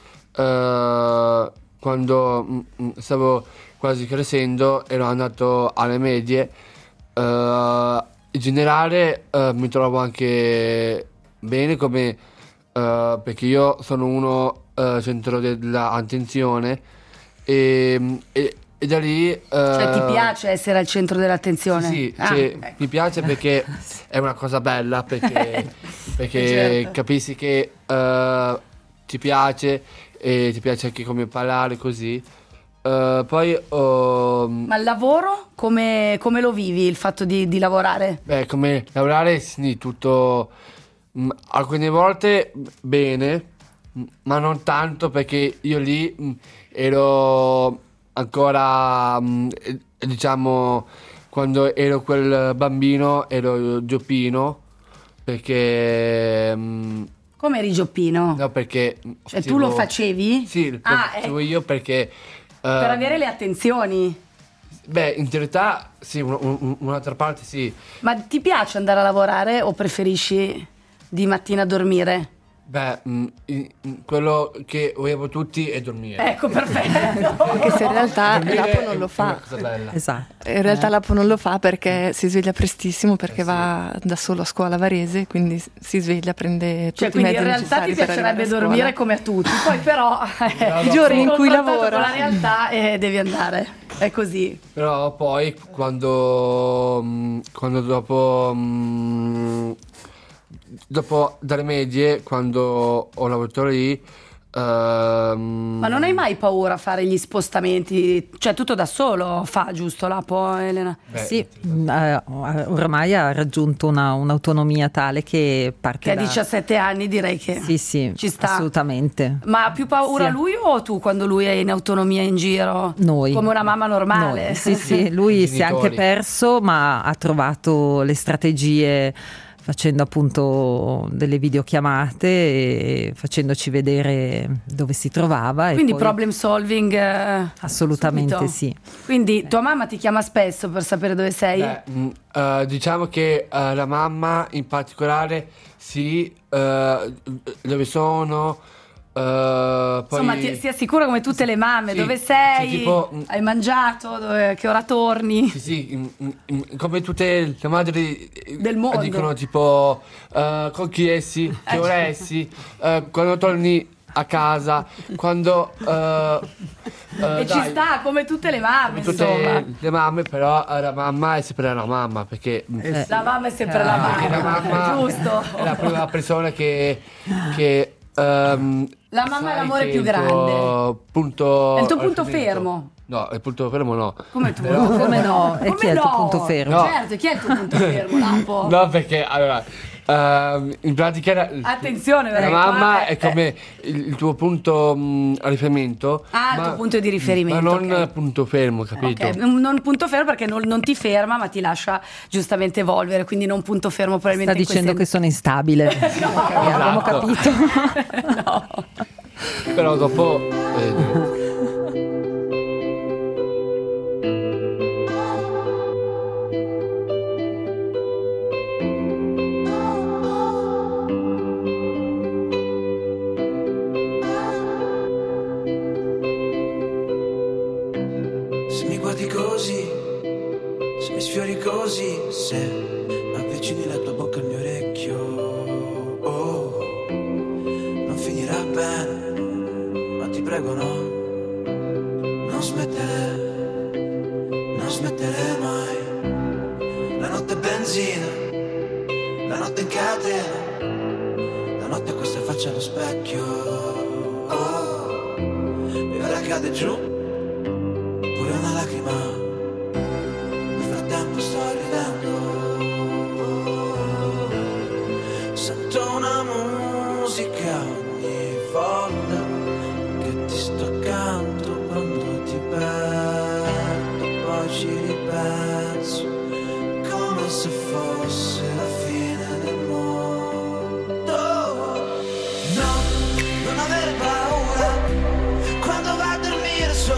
quando stavo quasi crescendo, ero andato alle medie, in generale mi trovo anche bene come perché io sono uno centro dell'attenzione e da lì cioè ti piace essere al centro dell'attenzione? Sì, ecco. mi piace perché è una cosa bella, perché Certo. capisci che ti piace e ti piace anche come parlare così. Poi Ma il lavoro come lo vivi, il fatto di lavorare? beh, come lavorare sì, tutto alcune volte bene, ma non tanto perché io lì ero ancora diciamo quando ero quel bambino ero gioppino perché Come eri gioppino? no perché Cioè tu lo facevi? Sì, lo facevo io perché Per avere le attenzioni. beh, in realtà sì, un'altra parte sì. Ma ti piace andare a lavorare o preferisci di mattina dormire? Beh, quello che volevo tutti è dormire. Ecco, perfetto. Anche se in realtà Dormire Lapo non è lo una fa. cosa bella. Esatto. In realtà Lapo non lo fa perché si sveglia prestissimo perché va da solo a scuola a Varese, quindi si sveglia, prende tutti Cioè, i quindi mezzi in realtà ti necessari per piacerebbe arrivare a scuola. dormire come a tutti, poi però I giorni in cui confrontato lavora. con la realtà devi andare, è così. Però poi quando dopo dalle medie, quando ho lavorato lì, Ma non hai mai paura a fare gli spostamenti? Cioè tutto da solo fa, giusto Lapo, Elena? Sì, ormai ha raggiunto un'autonomia tale che parte Che a da... 17 anni direi che Sì, ci sta. assolutamente. Ma ha più paura Sì. lui o tu quando lui è in autonomia in giro? Noi. Come una mamma normale? Noi. Sì, lui si è anche perso, ma ha trovato le strategie facendo appunto delle videochiamate e facendoci vedere dove si trovava. Quindi e poi... problem solving Assolutamente subito. sì. Quindi tua mamma ti chiama spesso per sapere dove sei? beh, diciamo che la mamma in particolare sì, dove sono, poi Insomma, si assicura come tutte le mamme, sì, dove sì, sei, tipo, hai mangiato, che ora torni. sì, come tutte le madri Del mondo. dicono tipo con chi essi, che ora essi, quando torni a casa, quando E ci sta, come tutte le mamme, tutte insomma. le mamme, però la mamma è sempre la mamma perché La mamma è sempre la perché la mamma giusto? è la prima persona che La mamma è sai l'amore che più il grande. tuo punto È il tuo punto riferimento. fermo. No, il punto fermo no. Come tu? Però- Come no? E chi è il tuo punto fermo? No. Certo, chi è il tuo punto fermo, Lapo? No, perché allora in pratica Attenzione, la perché mamma qua è come il tuo punto riferimento. Ah, il tuo punto di riferimento, Ma non ok. punto fermo, capito? Ok, non punto fermo perché non ti ferma, ma ti lascia giustamente evolvere, quindi non punto fermo Sta probabilmente in dicendo che queste... sono instabile. Abbiamo Esatto. capito. No. Però dopo Se mi guardi così, se mi sfiori così, se avvicini la tua bocca al mio orecchio, oh, non finirà bene, ma ti prego non smettere mai. La notte è benzina, la notte in catena, la notte questa faccia allo specchio, oh, e ora cade giù pure una lacrima, nel frattempo sto ridendo, sento una musica ogni volta che ti sto accanto, quando ti perdo poi ci ripenso, come se fosse la fine del mondo. No, non avere paura quando vai a dormire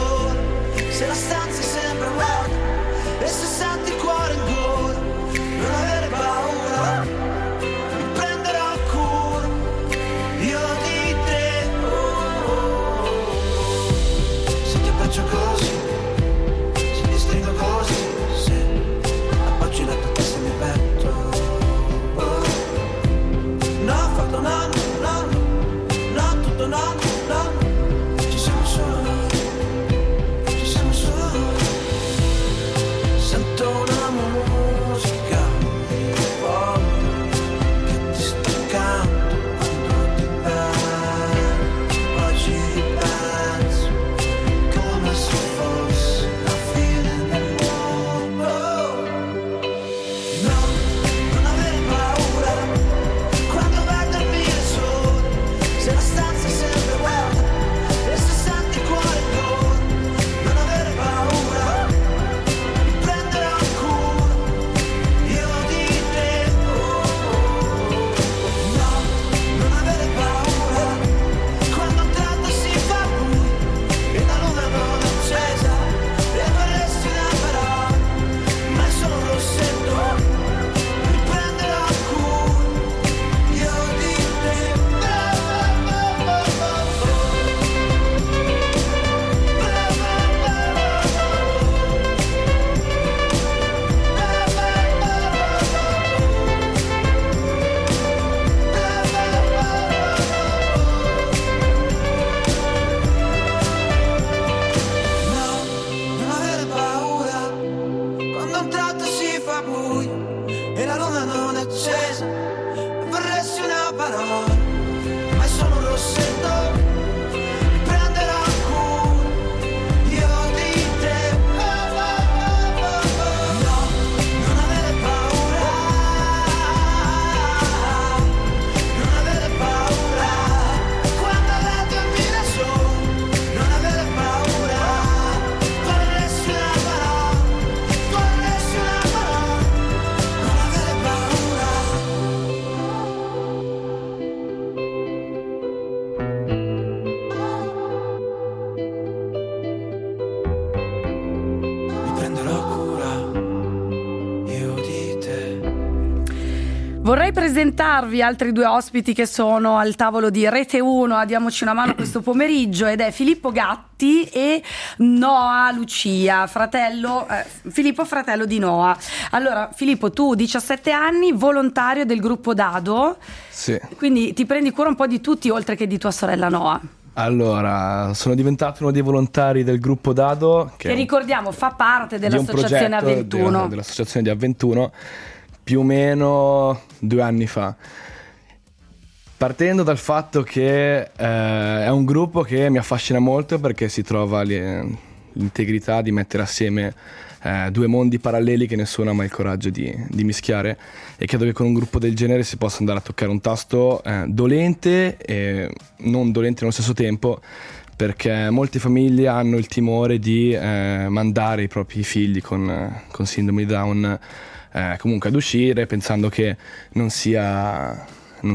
Vorrei presentarvi altri due ospiti che sono al tavolo di Rete 1 a Diamoci una mano questo pomeriggio, ed è Filippo Gatti e Noa Lucia, Filippo fratello di Noa. Allora Filippo, tu 17 anni, volontario del gruppo Dado, sì. Quindi ti prendi cura un po' di tutti oltre che di tua sorella Noa. Allora, sono diventato uno dei volontari del gruppo Dado, che ricordiamo fa parte dell'associazione A21. Dell'associazione di A21, più o meno 2 anni fa. Partendo dal fatto che è un gruppo che mi affascina molto, perché si trova l'integrità di mettere assieme due mondi paralleli che nessuno ha mai il coraggio di mischiare, e credo che con un gruppo del genere si possa andare a toccare un tasto dolente e non dolente nello stesso tempo, perché molte famiglie hanno il timore di mandare i propri figli con sindrome di Down comunque ad uscire, pensando che non sia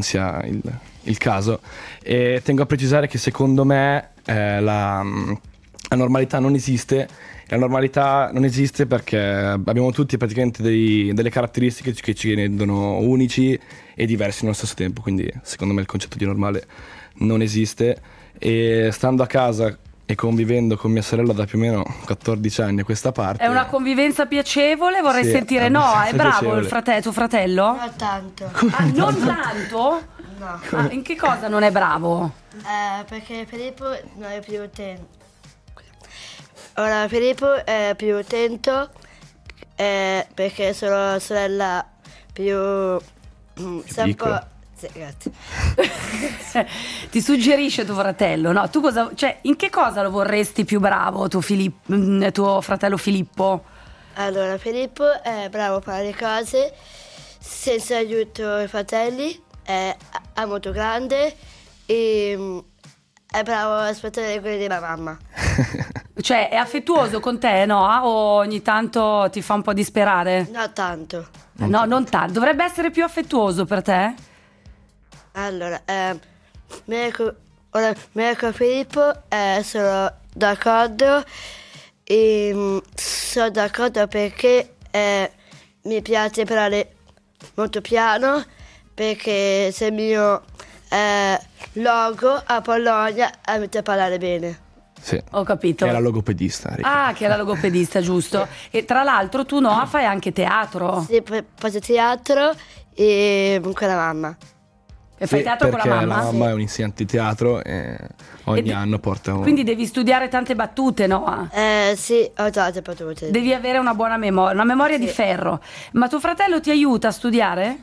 il caso. E tengo a precisare che secondo me la normalità non esiste. La normalità non esiste perché abbiamo tutti praticamente delle caratteristiche che ci rendono unici e diversi nello stesso tempo, quindi secondo me il concetto di normale non esiste. E stando a casa e convivendo con mia sorella da più o meno 14 anni a questa parte, è una convivenza piacevole. Vorrei sentire Noa, è bravo tuo fratello? Non tanto. Non tanto? No. In che cosa non è bravo? Perché Filippo non è più attento. Ora Filippo è più attento perché sono la sorella più piccola. Sì, grazie. Ti suggerisce tuo fratello, no? Tu cosa, cioè, in che cosa lo vorresti più bravo tuo fratello Filippo? Allora, Filippo è bravo a fare le cose senza aiuto ai fratelli, è molto grande e è bravo a aspettare quelli della mamma. Cioè, è affettuoso con te, no? O ogni tanto ti fa un po' disperare? No, tanto. No, non tanto. Dovrebbe essere più affettuoso per te? Allora, Mirko e Filippo sono d'accordo, e sono d'accordo perché mi piace parlare molto piano, perché se il mio logo a Bologna mi piace parlare bene. Sì. Ho capito. Che è la logopedista. Che è la logopedista, giusto. E tra l'altro tu, Noa, fai anche teatro. Sì, faccio teatro e con la mamma. E fai teatro con la mamma? Perché la mamma è un insegnante di teatro e ogni anno porta un... Quindi devi studiare tante battute, Noa? Sì, ho tante battute. Devi avere una buona memoria, una memoria di ferro. Ma tuo fratello ti aiuta a studiare?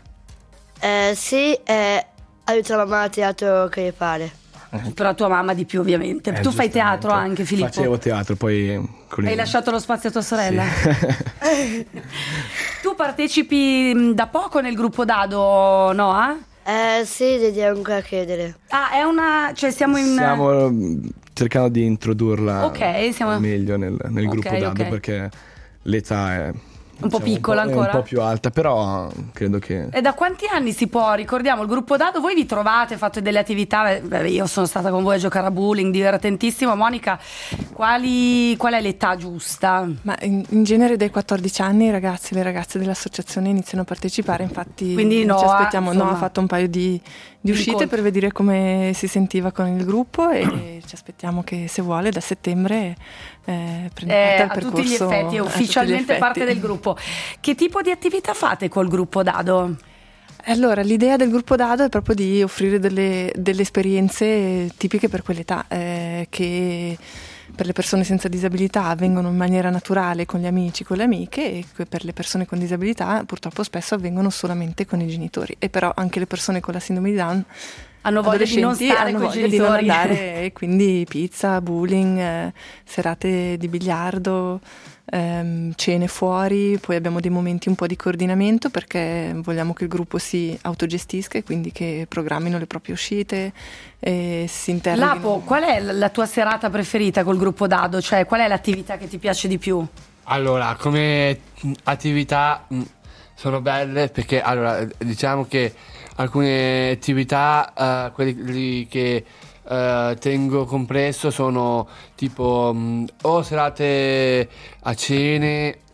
Sì, aiuta la mamma a teatro che fare. Però tua mamma di più, ovviamente. Tu fai teatro anche, Filippo? Facevo teatro, poi... Hai lasciato lo spazio a tua sorella? Sì. Tu partecipi da poco nel gruppo Dado, Noa? Sì, devi ancora chiedere. È una... cioè stiamo cercando di introdurla siamo... meglio nel gruppo Dado, perché l'età è... un po' piccola ancora? È un po' più alta, però credo che... E da quanti anni si può? Ricordiamo, il gruppo Dado, voi vi trovate, fate delle attività, io sono stata con voi a giocare a bowling, divertentissimo. Monica, qual è l'età giusta? Ma in genere dai 14 anni i ragazzi e le ragazze dell'associazione iniziano a partecipare, infatti quindi ci aspettiamo. Noa ha fatto un paio di uscite per vedere come si sentiva con il gruppo e ci aspettiamo che, se vuole, da settembre prenda parte al percorso. A tutti gli effetti, è ufficialmente parte del gruppo. Che tipo di attività fate col gruppo Dado? Allora, l'idea del gruppo Dado è proprio di offrire delle esperienze tipiche per quell'età, che per le persone senza disabilità avvengono in maniera naturale con gli amici, con le amiche, e per le persone con disabilità purtroppo spesso avvengono solamente con i genitori. E però anche le persone con la sindrome di Down hanno voglia di non stare con i genitori, di non andare, e quindi pizza, bowling, serate di biliardo, cene fuori. Poi abbiamo dei momenti un po' di coordinamento, perché vogliamo che il gruppo si autogestisca e quindi che programmino le proprie uscite e si interroghino. Lapo, qual è la tua serata preferita col gruppo Dado? Cioè, qual è l'attività che ti piace di più? Allora, come attività sono belle, perché allora diciamo che alcune attività, quelli che tengo compresso, sono tipo o serate a cene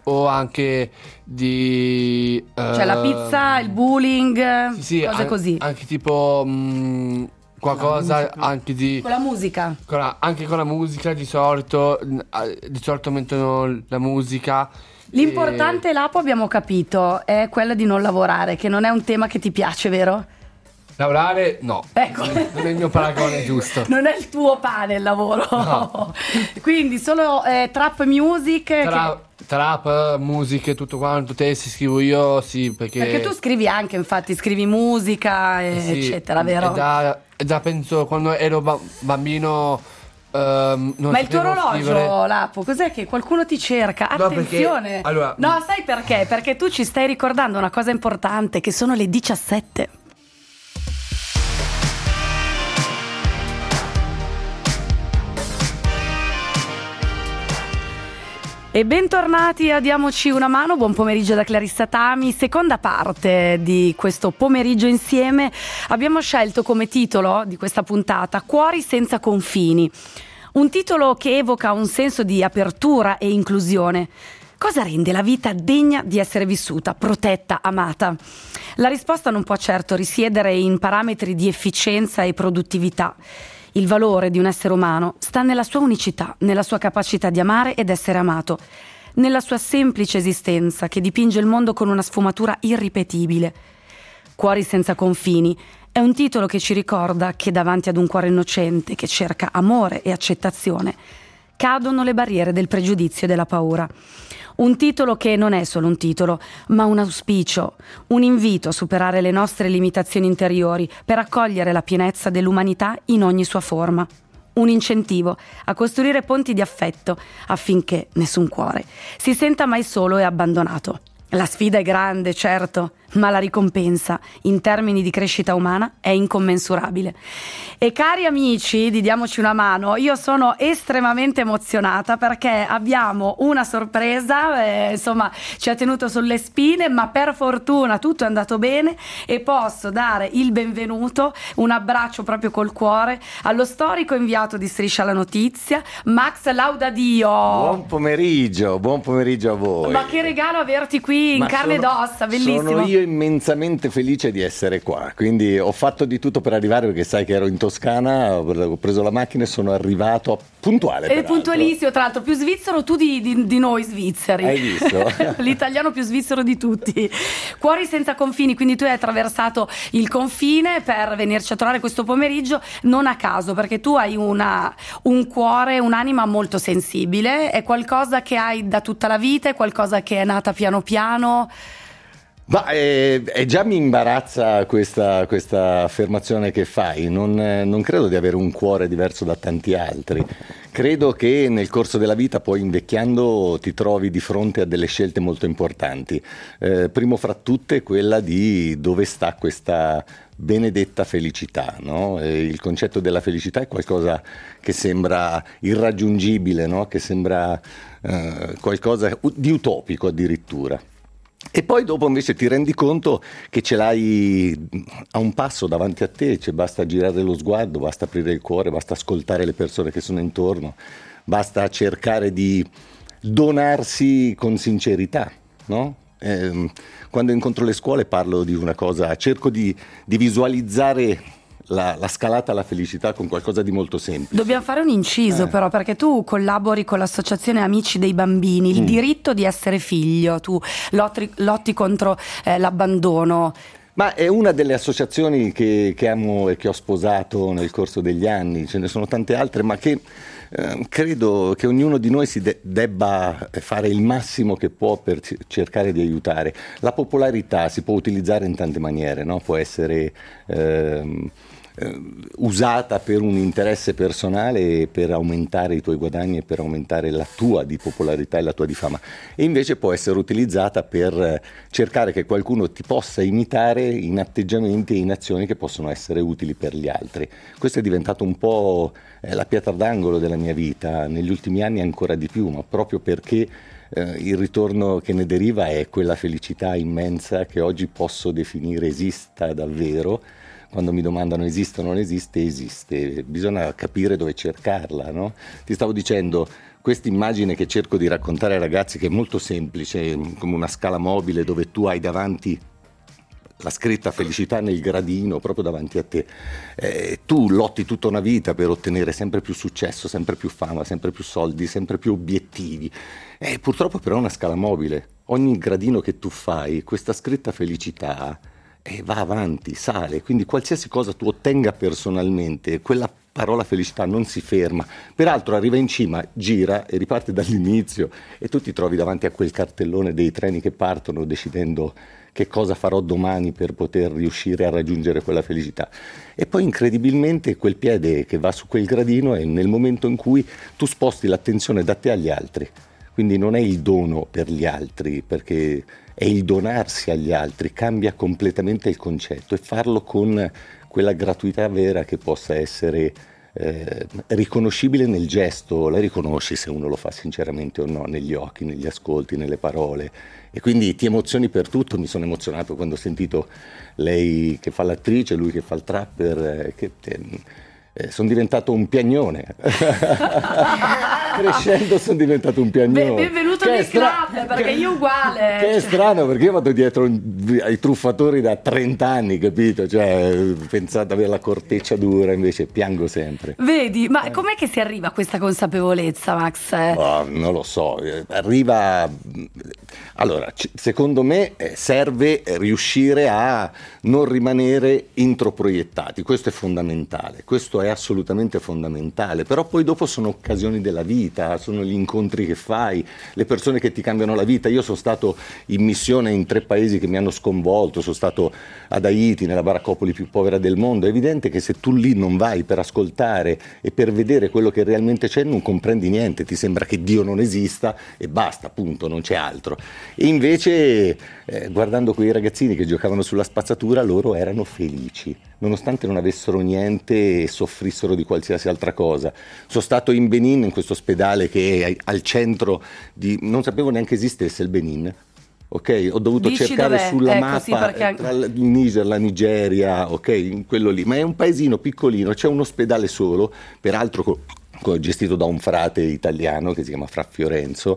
o anche di... Cioè la pizza, il bullying, sì, cose così. Anche tipo qualcosa anche di... Con la musica. Anche con la musica di solito mettono la musica. L'importante, Lapo, abbiamo capito, è quella di non lavorare, che non è un tema che ti piace, vero? Lavorare no, ecco. Non è il mio paragone giusto. Non è il tuo pane il lavoro. No. Quindi solo trap music. Trap, musiche, tutto quanto, testi scrivo io, sì, perché tu scrivi anche, infatti, scrivi musica, sì, eccetera, vero? È da penso quando ero bambino. Ma il tuo orologio, scrivere. Lapo, cos'è che qualcuno ti cerca? Attenzione! No, sai perché? Perché tu ci stai ricordando una cosa importante, che sono le 17. E bentornati a Diamoci una mano, buon pomeriggio da Clarissa Tami. Seconda parte di questo pomeriggio insieme. Abbiamo scelto come titolo di questa puntata Cuori senza confini, un titolo che evoca un senso di apertura e inclusione. Cosa rende la vita degna di essere vissuta, protetta, amata? La risposta non può certo risiedere in parametri di efficienza e produttività. Il valore di un essere umano sta nella sua unicità, nella sua capacità di amare ed essere amato, nella sua semplice esistenza che dipinge il mondo con una sfumatura irripetibile. Cuori senza confini è un titolo che ci ricorda che davanti ad un cuore innocente che cerca amore e accettazione cadono le barriere del pregiudizio e della paura. Un titolo che non è solo un titolo, ma un auspicio, un invito a superare le nostre limitazioni interiori per accogliere la pienezza dell'umanità in ogni sua forma. Un incentivo a costruire ponti di affetto affinché nessun cuore si senta mai solo e abbandonato. La sfida è grande, certo, ma la ricompensa in termini di crescita umana è incommensurabile. E cari amici di Diamoci una mano, io sono estremamente emozionata perché abbiamo una sorpresa, insomma ci ha tenuto sulle spine, ma per fortuna tutto è andato bene e posso dare il benvenuto, un abbraccio proprio col cuore, allo storico inviato di Striscia la Notizia, Max Laudadio. Buon pomeriggio a voi. Ma che regalo averti qui in carne ed ossa, bellissimo. Sono io immensamente felice di essere qua, quindi ho fatto di tutto per arrivare, perché sai che ero in Toscana, ho preso la macchina e sono arrivato puntuale. È puntualissimo, tra l'altro più svizzero tu di noi svizzeri. Hai visto? L'italiano più svizzero di tutti. Cuori senza confini, quindi tu hai attraversato il confine per venirci a trovare questo pomeriggio, non a caso, perché tu hai un cuore, un'anima molto sensibile, è qualcosa che hai da tutta la vita, è qualcosa che è nata piano piano. Ma già mi imbarazza questa affermazione che fai. Non credo di avere un cuore diverso da tanti altri. Credo che nel corso della vita, poi invecchiando, ti trovi di fronte a delle scelte molto importanti. Primo fra tutte quella di dove sta questa benedetta felicità, no? Il concetto della felicità è qualcosa che sembra irraggiungibile, no? Che sembra qualcosa di utopico addirittura. E poi dopo invece ti rendi conto che ce l'hai a un passo davanti a te, cioè basta girare lo sguardo, basta aprire il cuore, basta ascoltare le persone che sono intorno, basta cercare di donarsi con sincerità, no? Quando incontro le scuole parlo di una cosa, cerco di visualizzare la scalata alla felicità con qualcosa di molto semplice. Dobbiamo fare un inciso però, perché tu collabori con l'associazione Amici dei Bambini, il diritto di essere figlio, tu lotti contro l'abbandono. Ma è una delle associazioni che amo e che ho sposato nel corso degli anni, ce ne sono tante altre, ma che credo che ognuno di noi si debba fare il massimo che può per cercare di aiutare. La popolarità si può utilizzare in tante maniere, no? Può essere usata per un interesse personale, per aumentare i tuoi guadagni e per aumentare la tua di popolarità e la tua di fama, e invece può essere utilizzata per cercare che qualcuno ti possa imitare in atteggiamenti e in azioni che possono essere utili per gli altri. Questo è diventato un po' la pietra d'angolo della mia vita, negli ultimi anni ancora di più, ma proprio perché il ritorno che ne deriva è quella felicità immensa che oggi posso definire esista davvero, quando mi domandano esiste o non esiste, esiste, bisogna capire dove cercarla, no? Ti stavo dicendo, questa immagine che cerco di raccontare ai ragazzi, che è molto semplice, come una scala mobile dove tu hai davanti la scritta felicità nel gradino proprio davanti a te, tu lotti tutta una vita per ottenere sempre più successo, sempre più fama, sempre più soldi, sempre più obiettivi, purtroppo però è una scala mobile. Ogni gradino che tu fai, questa scritta felicità va avanti, sale, quindi qualsiasi cosa tu ottenga personalmente, quella parola felicità non si ferma, peraltro arriva in cima, gira e riparte dall'inizio e tu ti trovi davanti a quel cartellone dei treni che partono decidendo che cosa farò domani per poter riuscire a raggiungere quella felicità. E poi incredibilmente quel piede che va su quel gradino è nel momento in cui tu sposti l'attenzione da te agli altri. Quindi non è il dono per gli altri, perché è il donarsi agli altri, cambia completamente il concetto, e farlo con quella gratuità vera che possa essere riconoscibile nel gesto. La riconosci se uno lo fa sinceramente o no, negli occhi, negli ascolti, nelle parole, e quindi ti emozioni per tutto. Mi sono emozionato quando ho sentito lei che fa l'attrice, lui che fa il trapper, sono diventato un piagnone. Crescendo sono diventato un piagnone. Benvenuto nel club, perché io uguale. Che è strano, perché io vado dietro ai truffatori da 30 anni, capito? Cioè, pensate avere la corteccia dura, invece piango sempre. Vedi, ma com'è che si arriva a questa consapevolezza, Max? Non lo so, arriva... Allora, secondo me serve riuscire a non rimanere introproiettati, questo è fondamentale, questo è assolutamente fondamentale, però poi dopo sono occasioni della vita, sono gli incontri che fai, le persone che ti cambiano la vita. Io sono stato in missione in 3 paesi che mi hanno sconvolto, sono stato ad Haiti, nella baraccopoli più povera del mondo. È evidente che se tu lì non vai per ascoltare e per vedere quello che realmente c'è, non comprendi niente, ti sembra che Dio non esista e basta, punto, non c'è altro. E invece guardando quei ragazzini che giocavano sulla spazzatura, loro erano felici, nonostante non avessero niente e soffrissero di qualsiasi altra cosa. Sono stato in Benin, in questo ospedale che è al centro di... non sapevo neanche esistesse il Benin. Ok, ho dovuto cercare dov'è? sulla Ecco, mappa sì, perché... tra il Niger, la Nigeria, ok, quello lì, ma è un paesino piccolino, c'è un ospedale solo, peraltro gestito da un frate italiano che si chiama Fra Fiorenzo,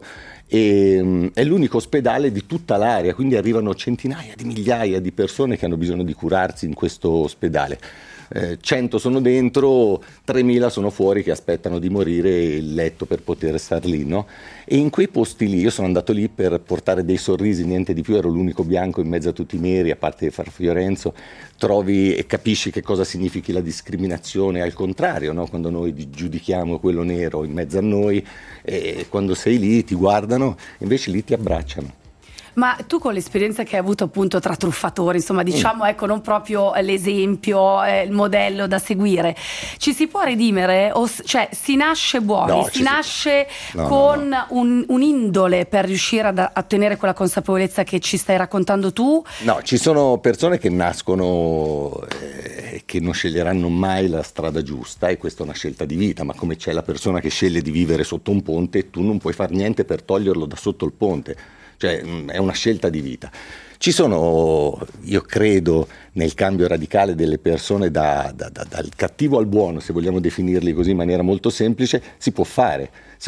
e è l'unico ospedale di tutta l'area, quindi arrivano centinaia di migliaia di persone che hanno bisogno di curarsi in questo ospedale. 100 sono dentro, 3.000 sono fuori che aspettano di morire il letto per poter star lì, no? E in quei posti lì, io sono andato lì per portare dei sorrisi, niente di più, ero l'unico bianco in mezzo a tutti i neri, a parte Fra Fiorenzo, trovi e capisci che cosa significhi la discriminazione, al contrario, no? Quando noi giudichiamo quello nero in mezzo a noi, e quando sei lì ti guardano, invece lì ti abbracciano. Ma tu, con l'esperienza che hai avuto appunto tra truffatori, insomma, diciamo, ecco, non proprio l'esempio, il modello da seguire, ci si può redimere? Cioè, si nasce buoni, No, si nasce con un'indole per riuscire a ottenere quella consapevolezza che ci stai raccontando tu? No, ci sono persone che nascono che non sceglieranno mai la strada giusta, e questa è una scelta di vita, ma come c'è la persona che sceglie di vivere sotto un ponte, tu non puoi fare niente per toglierlo da sotto il ponte. Cioè è una scelta di vita. Ci sono, io credo, nel cambio radicale delle persone dal cattivo al buono, se vogliamo definirli così in maniera molto semplice, si può fare,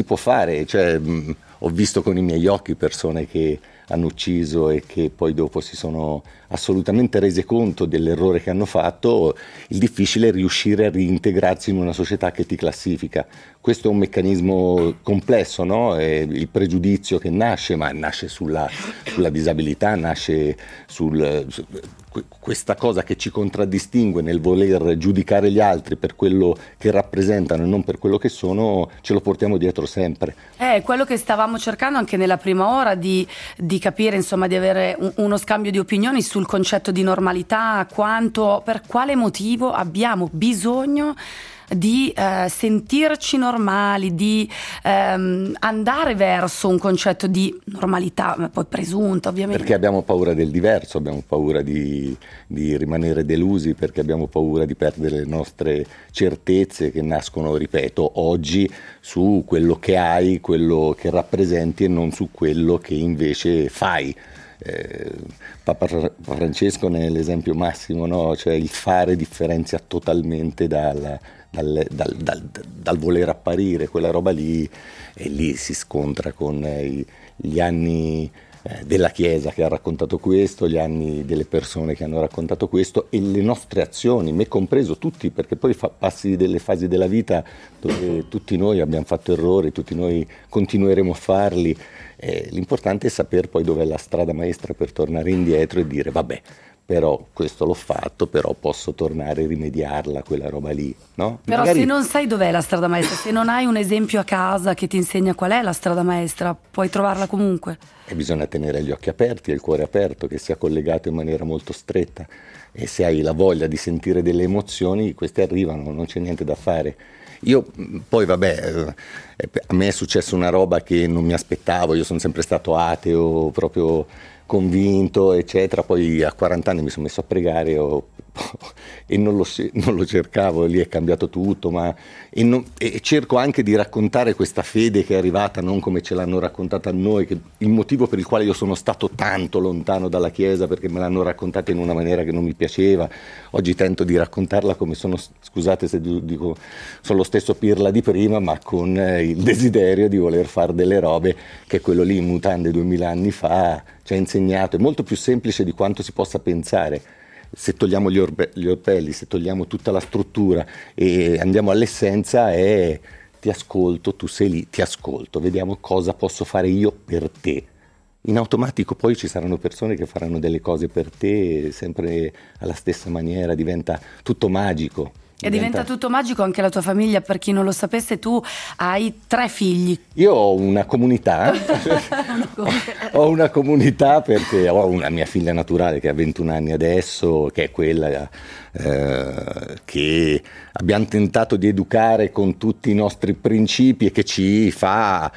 cioè, ho visto con i miei occhi persone che hanno ucciso e che poi dopo si sono assolutamente rese conto dell'errore che hanno fatto. Il difficile è riuscire a reintegrarsi in una società che ti classifica. Questo è un meccanismo complesso, no? È il pregiudizio che nasce, ma nasce sulla disabilità, nasce questa cosa che ci contraddistingue nel voler giudicare gli altri per quello che rappresentano e non per quello che sono, ce lo portiamo dietro sempre. Quello che stavamo cercando anche nella prima ora di capire, insomma, di avere uno scambio di opinioni sul concetto di normalità, per quale motivo abbiamo bisogno di sentirci normali, di andare verso un concetto di normalità, poi presunta ovviamente. Perché abbiamo paura del diverso, abbiamo paura di rimanere delusi, perché abbiamo paura di perdere le nostre certezze che nascono, ripeto, oggi su quello che hai, quello che rappresenti e non su quello che invece fai. Papa Francesco ne è l'esempio massimo, no? Cioè il fare differenzia totalmente dal voler apparire, quella roba lì, e lì si scontra con gli anni della Chiesa che ha raccontato questo, gli anni delle persone che hanno raccontato questo e le nostre azioni, me compreso tutti, perché poi passi delle fasi della vita dove tutti noi abbiamo fatto errori, tutti noi continueremo a farli, l'importante è sapere poi dov'è la strada maestra per tornare indietro e dire vabbè, però questo l'ho fatto, però posso tornare e rimediarla, quella roba lì, no? Però Magari... se non sai dov'è la strada maestra, se non hai un esempio a casa che ti insegna qual è la strada maestra, puoi trovarla comunque. E bisogna tenere gli occhi aperti e il cuore aperto, che sia collegato in maniera molto stretta, e se hai la voglia di sentire delle emozioni, queste arrivano, non c'è niente da fare. Io poi vabbè, a me è successa una roba che non mi aspettavo, io sono sempre stato ateo, proprio convinto eccetera, poi a 40 anni mi sono messo a pregare e non lo cercavo, lì è cambiato tutto, e cerco anche di raccontare questa fede che è arrivata non come ce l'hanno raccontata a noi, che il motivo per il quale io sono stato tanto lontano dalla Chiesa, perché me l'hanno raccontata in una maniera che non mi piaceva. Oggi tento di raccontarla come sono, scusate se dico, sono lo stesso pirla di prima, ma con il desiderio di voler fare delle robe che quello lì in mutande 2000 anni fa ci ha insegnato. È molto più semplice di quanto si possa pensare. Se togliamo gli orpelli, se togliamo tutta la struttura e andiamo all'essenza, è ti ascolto, tu sei lì, ti ascolto, vediamo cosa posso fare io per te. In automatico poi ci saranno persone che faranno delle cose per te sempre alla stessa maniera, diventa tutto magico. E diventa tutto magico anche la tua famiglia. Per chi non lo sapesse, tu hai 3 figli. Io ho una comunità, ho una comunità perché ho una mia figlia naturale che ha 21 anni adesso, che è quella che abbiamo tentato di educare con tutti i nostri principi e che ci fa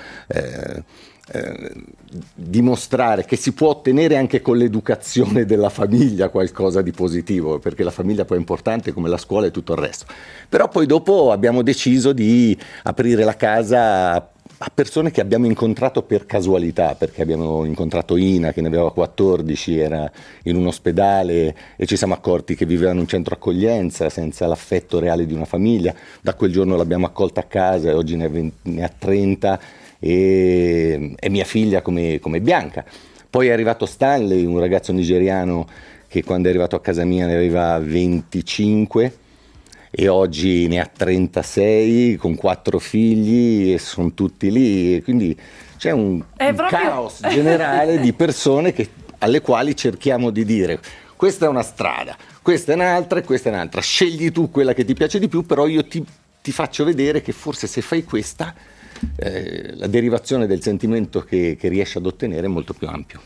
dimostrare che si può ottenere anche con l'educazione della famiglia qualcosa di positivo, perché la famiglia poi è importante come la scuola e tutto il resto. Però poi dopo abbiamo deciso di aprire la casa a persone che abbiamo incontrato per casualità, perché abbiamo incontrato Ina che ne aveva 14, era in un ospedale e ci siamo accorti che viveva in un centro accoglienza senza l'affetto reale di una famiglia. Da quel giorno l'abbiamo accolta a casa e oggi ne ha 30 e è mia figlia come Bianca. Poi è arrivato Stanley, un ragazzo nigeriano che quando è arrivato a casa mia ne aveva 25 e oggi ne ha 36 con 4 figli e sono tutti lì, e quindi c'è un caos generale di persone alle quali cerchiamo di dire questa è una strada, questa è un'altra e questa è un'altra, scegli tu quella che ti piace di più, però io ti faccio vedere che forse se fai questa la derivazione del sentimento che riesci ad ottenere è molto più ampio.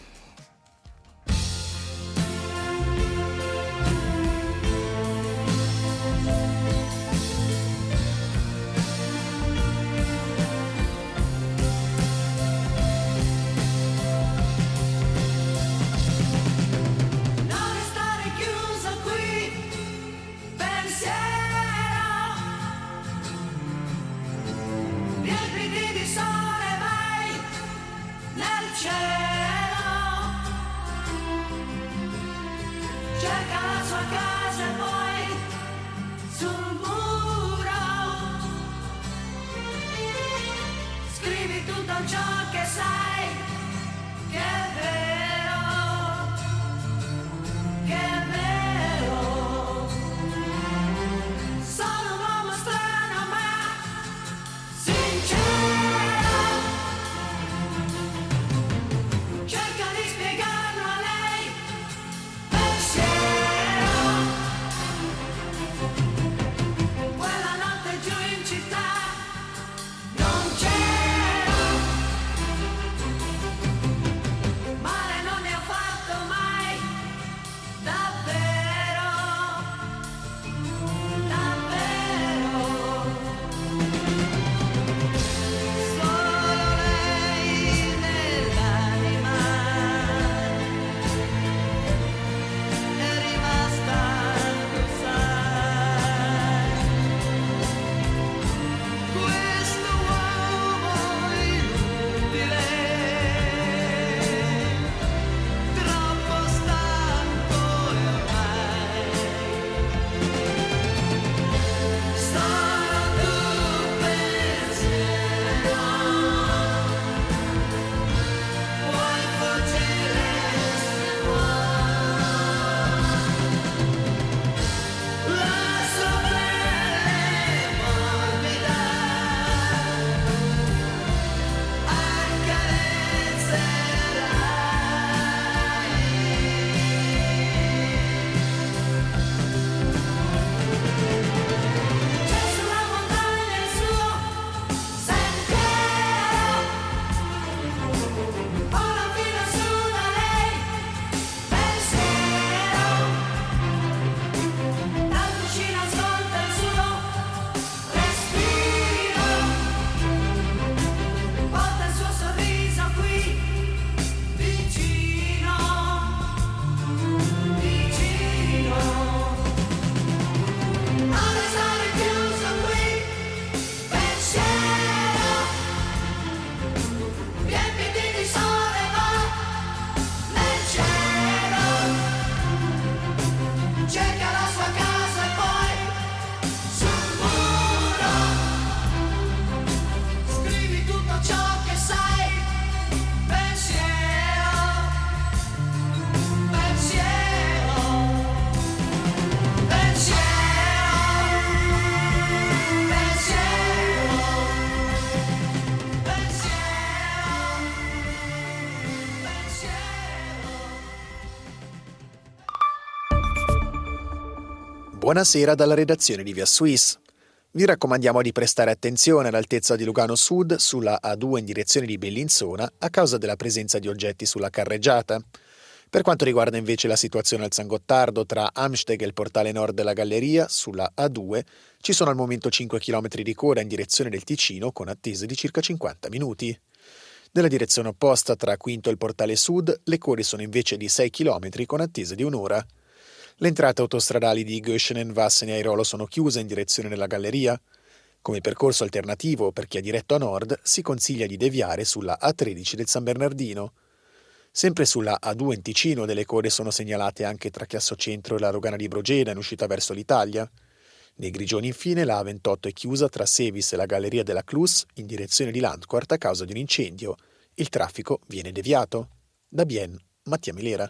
Buonasera dalla redazione di Via Suisse. Vi raccomandiamo di prestare attenzione all'altezza di Lugano Sud sulla A2 in direzione di Bellinzona a causa della presenza di oggetti sulla carreggiata. Per quanto riguarda invece la situazione al San Gottardo tra Amsteg e il portale nord della Galleria, sulla A2 ci sono al momento 5 km di coda in direzione del Ticino con attese di circa 50 minuti. Nella direzione opposta tra Quinto e il portale sud le code sono invece di 6 km con attese di un'ora. Le entrate autostradali di Göschenen, Vassen e Airolo sono chiuse in direzione della Galleria. Come percorso alternativo per chi è diretto a nord si consiglia di deviare sulla A13 del San Bernardino. Sempre sulla A2 in Ticino delle code sono segnalate anche tra Chiasso Centro e la Dogana di Brogena in uscita verso l'Italia. Nei Grigioni infine la A28 è chiusa tra Sevis e la Galleria della Klus in direzione di Landquart a causa di un incendio. Il traffico viene deviato. Da Bienne, Mattia Milera.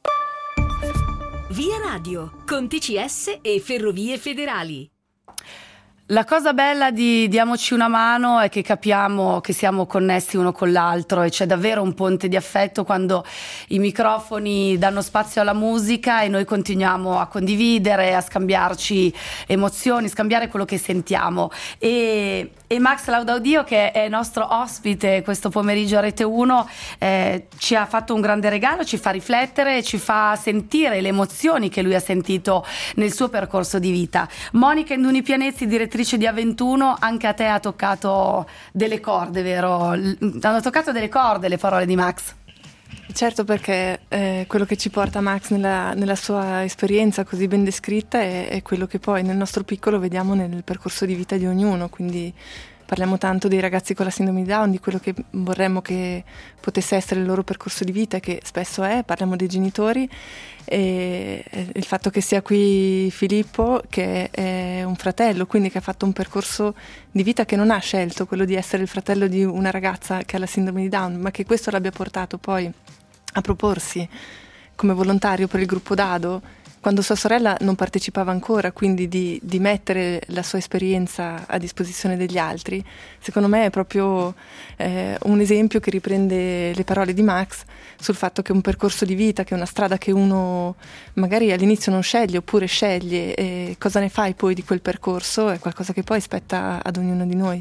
Via Radio, con TCS e Ferrovie Federali. La cosa bella di Diamoci una mano è che capiamo che siamo connessi uno con l'altro e c'è davvero un ponte di affetto quando i microfoni danno spazio alla musica e noi continuiamo a condividere, a scambiarci emozioni, scambiare quello che sentiamo. E Max Laudaudio, che è nostro ospite questo pomeriggio a Rete 1, ci ha fatto un grande regalo, ci fa riflettere, ci fa sentire le emozioni che lui ha sentito nel suo percorso di vita. Monica Induni Pianezzi, direttrice di A21, anche a te ha toccato delle corde, vero? Hanno toccato delle corde le parole di Max. Certo, perché quello che ci porta Max nella sua esperienza così ben descritta è quello che poi nel nostro piccolo vediamo nel percorso di vita di ognuno, quindi parliamo tanto dei ragazzi con la sindrome di Down, di quello che vorremmo che potesse essere il loro percorso di vita, che spesso parliamo dei genitori, e il fatto che sia qui Filippo, che è un fratello, quindi che ha fatto un percorso di vita che non ha scelto, quello di essere il fratello di una ragazza che ha la sindrome di Down, ma che questo l'abbia portato poi a proporsi come volontario per il gruppo Dado quando sua sorella non partecipava ancora, quindi di mettere la sua esperienza a disposizione degli altri, secondo me è proprio un esempio che riprende le parole di Max sul fatto che un percorso di vita, che è una strada che uno magari all'inizio non sceglie oppure sceglie, e cosa ne fai poi di quel percorso è qualcosa che poi spetta ad ognuno di noi.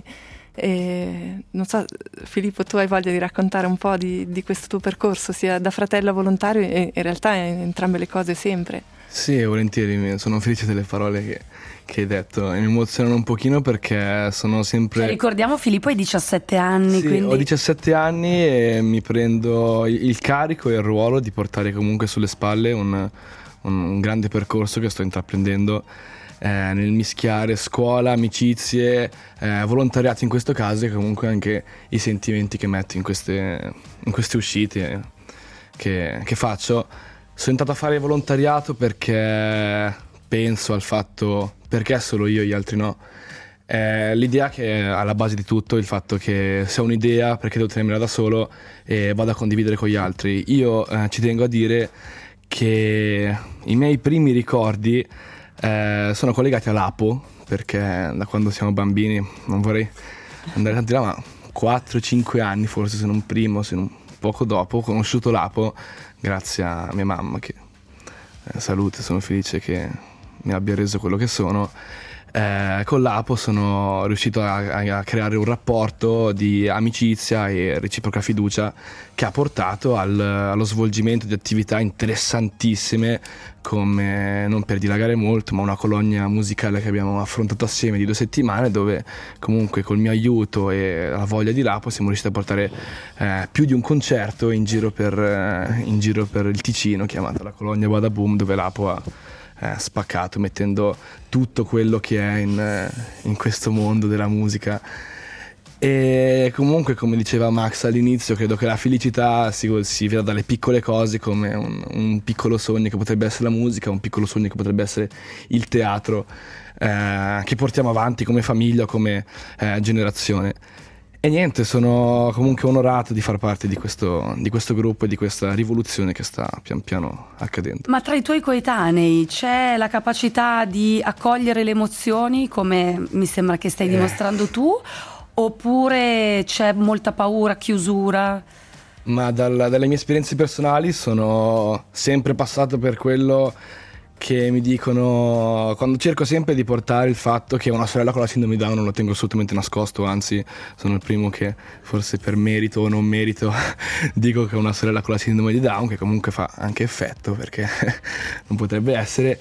Non so, Filippo, tu hai voglia di raccontare un po' di questo tuo percorso, sia da fratello a volontario, e in realtà in entrambe le cose sempre. Sì, volentieri, sono felice delle parole che hai detto e mi emozionano un pochino perché sono sempre... Ricordiamo, Filippo hai 17 anni. Sì, quindi... ho 17 anni e mi prendo il carico e il ruolo di portare comunque sulle spalle un grande percorso che sto intraprendendo nel mischiare scuola, amicizie, volontariato in questo caso, e comunque anche i sentimenti che metto in queste uscite che faccio. Sono entrato a fare volontariato perché penso al fatto perché solo io e gli altri no. L'idea che è alla base di tutto, il fatto che se ho un'idea perché devo tenermela da solo e vado a condividere con gli altri. Io ci tengo a dire che i miei primi ricordi sono collegati all'Apo, perché da quando siamo bambini, non vorrei andare tanti là, ma 4-5 anni forse, se non primo, se non poco dopo, ho conosciuto l'Apo grazie a mia mamma, che salute, sono felice che mi abbia reso quello che sono. Con l'Apo sono riuscito a creare un rapporto di amicizia e reciproca fiducia che ha portato allo svolgimento di attività interessantissime, come, non per dilagare molto, ma una colonia musicale che abbiamo affrontato assieme di 2 settimane, dove comunque col mio aiuto e la voglia di l'Apo siamo riusciti a portare più di un concerto in giro per il Ticino, chiamato la colonia Badaboom, dove l'Apo ha spaccato, mettendo tutto quello che è in questo mondo della musica. E comunque, come diceva Max all'inizio, credo che la felicità si veda dalle piccole cose, come un piccolo sogno che potrebbe essere la musica, un piccolo sogno che potrebbe essere il teatro, che portiamo avanti come famiglia, come generazione. E niente, sono comunque onorato di far parte di questo gruppo e di questa rivoluzione che sta pian piano accadendo. Ma tra i tuoi coetanei c'è la capacità di accogliere le emozioni, come mi sembra che stai dimostrando tu, oppure c'è molta paura, chiusura? Ma dalle mie esperienze personali sono sempre passato per quello che mi dicono, quando cerco sempre di portare il fatto che una sorella con la sindrome di Down non lo tengo assolutamente nascosto, anzi sono il primo che forse per merito o non merito dico che ho una sorella con la sindrome di Down, che comunque fa anche effetto perché non potrebbe essere,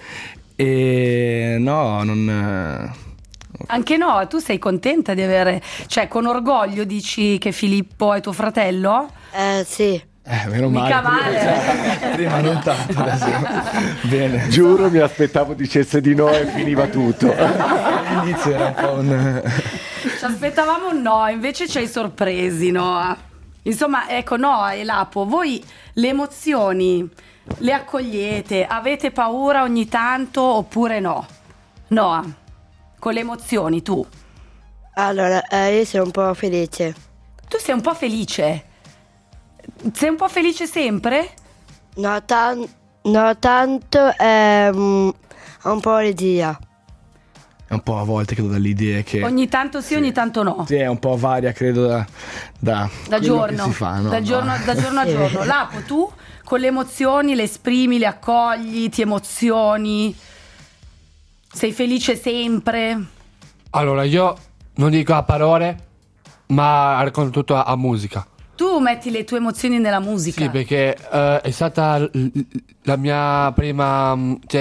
e no, non... Anche no, tu sei contenta di avere, cioè con orgoglio dici che Filippo è tuo fratello? Sì. Meno Mica male. Prima non tanto, adesso. Bene. Giuro, mi aspettavo dicesse di no e finiva tutto. All'inizio era un po' un... Ci aspettavamo un no, invece ci hai sorpresi, Noah. Insomma, ecco, Noah e Lapo, voi le emozioni le accogliete? Avete paura ogni tanto oppure no? Noah, con le emozioni tu? Allora, io sono un po' felice. Tu sei un po' felice? Sei un po' felice sempre? No, tanto è un po' regia. È un po' a volte credo dalle idee che... Ogni tanto sì, ogni tanto no. Sì, è un po' varia credo da giorno, che si fa, no? da giorno a giorno. Lapo, tu con le emozioni le esprimi, le accogli, ti emozioni? Sei felice sempre? Allora, io non dico a parole, ma racconto tutto a musica. Tu metti le tue emozioni nella musica? Sì, perché è stata la mia prima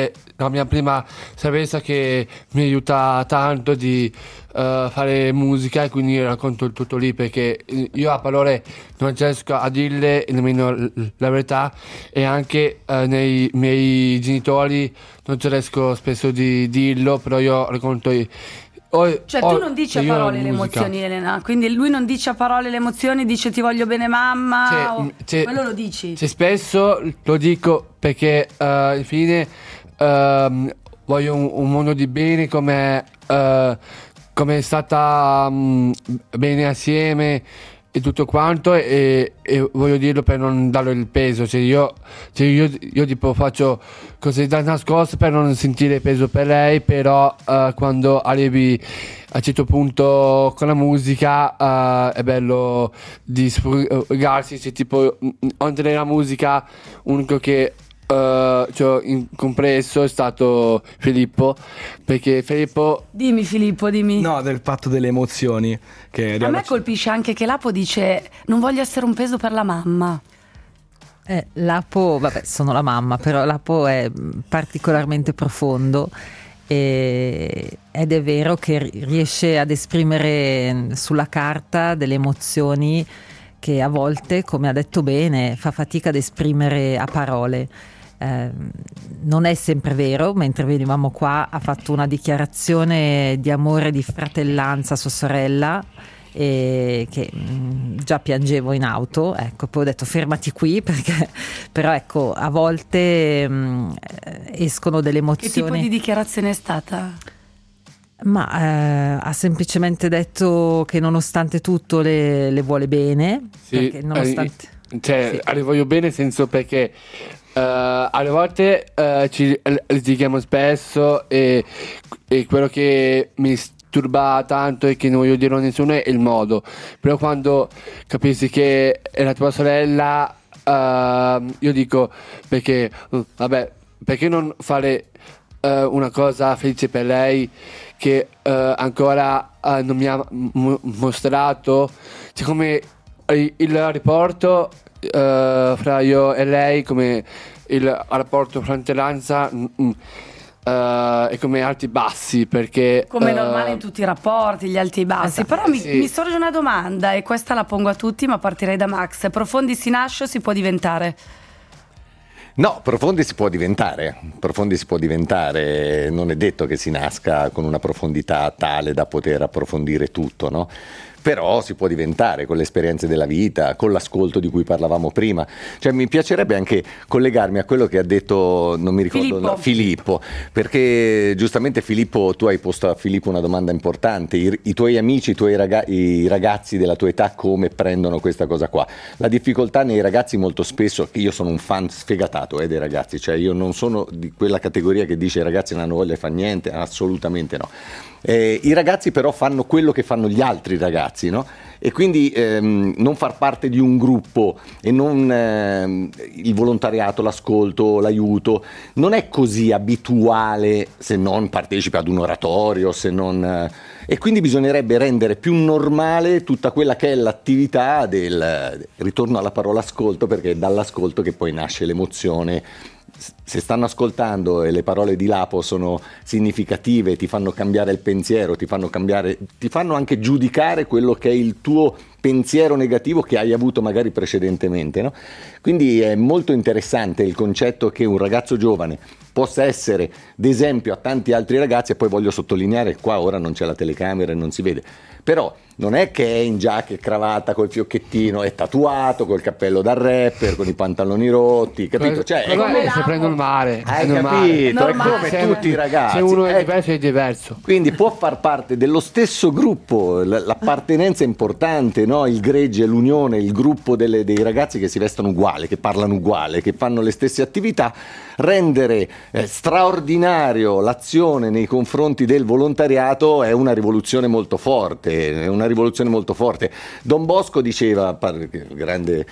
esperienza che mi aiuta tanto di fare musica, e quindi racconto tutto lì, perché io a parole non riesco a dirle nemmeno la verità, e anche nei miei genitori non ci riesco spesso di dirlo, però io racconto cioè tu non dici a parole le emozioni, Elena, quindi lui non dice a parole le emozioni, dice ti voglio bene mamma, quello lo dici? Spesso lo dico perché alla fine voglio un mondo di bene, come è stata bene assieme e tutto quanto, e voglio dirlo per non darlo il peso, io tipo faccio così da nascosto per non sentire peso per lei, però quando arrivi a un certo punto con la musica è bello di sfogarsi, se tipo oltre la musica unico che ci ho compreso è stato Filippo, perché Filippo... Dimmi Filippo, dimmi. No, del patto delle emozioni che a me colpisce anche che Lapo dice non voglio essere un peso per la mamma. Lapo, vabbè, sono la mamma, però Lapo è particolarmente profondo ed è vero che riesce ad esprimere sulla carta delle emozioni che a volte, come ha detto bene, fa fatica ad esprimere a parole. Non è sempre vero. Mentre venivamo qua ha fatto una dichiarazione di amore, di fratellanza a sua sorella, e che già piangevo in auto, ecco, poi ho detto fermati qui, perché però ecco, a volte escono delle emozioni. Che tipo di dichiarazione è stata? Ma ha semplicemente detto che nonostante tutto le vuole bene, sì, perché nonostante... sì. Le voglio bene, nel senso perché alle volte ci litighiamo spesso, e quello che mi turba tanto e che non voglio dire a nessuno è il modo, però quando capisci che è la tua sorella, io dico perché perché non fare una cosa felice per lei che ancora non mi ha mostrato, cioè, come il rapporto fra io e lei, come il rapporto fratellanza e come alti e bassi, perché come è normale in tutti i rapporti, gli alti e i bassi. Però mi sorge una domanda, e questa la pongo a tutti, ma partirei da Max. Profondi si nasce o si può diventare? No, profondi si può diventare, non è detto che si nasca con una profondità tale da poter approfondire tutto, no? Però si può diventare con le esperienze della vita, con l'ascolto di cui parlavamo prima. Cioè, mi piacerebbe anche collegarmi a quello che ha detto, non mi ricordo, Filippo, perché giustamente Filippo, tu hai posto a Filippo una domanda importante, i tuoi amici, i ragazzi della tua età come prendono questa cosa qua? La difficoltà nei ragazzi molto spesso, che io sono un fan sfegatato dei ragazzi, cioè io non sono di quella categoria che dice i ragazzi non hanno voglia di fare niente, assolutamente no. I ragazzi però fanno quello che fanno gli altri ragazzi, ragazzi, no? E quindi non far parte di un gruppo e non il volontariato, l'ascolto, l'aiuto non è così abituale se non partecipi ad un oratorio, se non e quindi bisognerebbe rendere più normale tutta quella che è l'attività del ritorno alla parola ascolto, perché è dall'ascolto che poi nasce l'emozione. Se stanno ascoltando e le parole di Lapo sono significative, ti fanno cambiare il pensiero, ti fanno anche giudicare quello che è il tuo pensiero negativo che hai avuto magari precedentemente, no? Quindi è molto interessante il concetto che un ragazzo giovane possa essere d'esempio a tanti altri ragazzi. E poi voglio sottolineare, qua ora non c'è la telecamera e non si vede, però non è che è in giacca e cravatta col fiocchettino, è tatuato col cappello da rapper, con i pantaloni rotti, capito? Cioè, è sempre normale. Hai normale. capito? È come tutti i ragazzi. Se uno è diverso è diverso. Quindi può far parte dello stesso gruppo, l'appartenenza è importante, no? Il gregge, l'unione, il gruppo dei ragazzi che si vestono uguale, che parlano uguale, che fanno le stesse attività, rendere straordinario l'azione nei confronti del volontariato è una rivoluzione molto forte, Don Bosco diceva, grande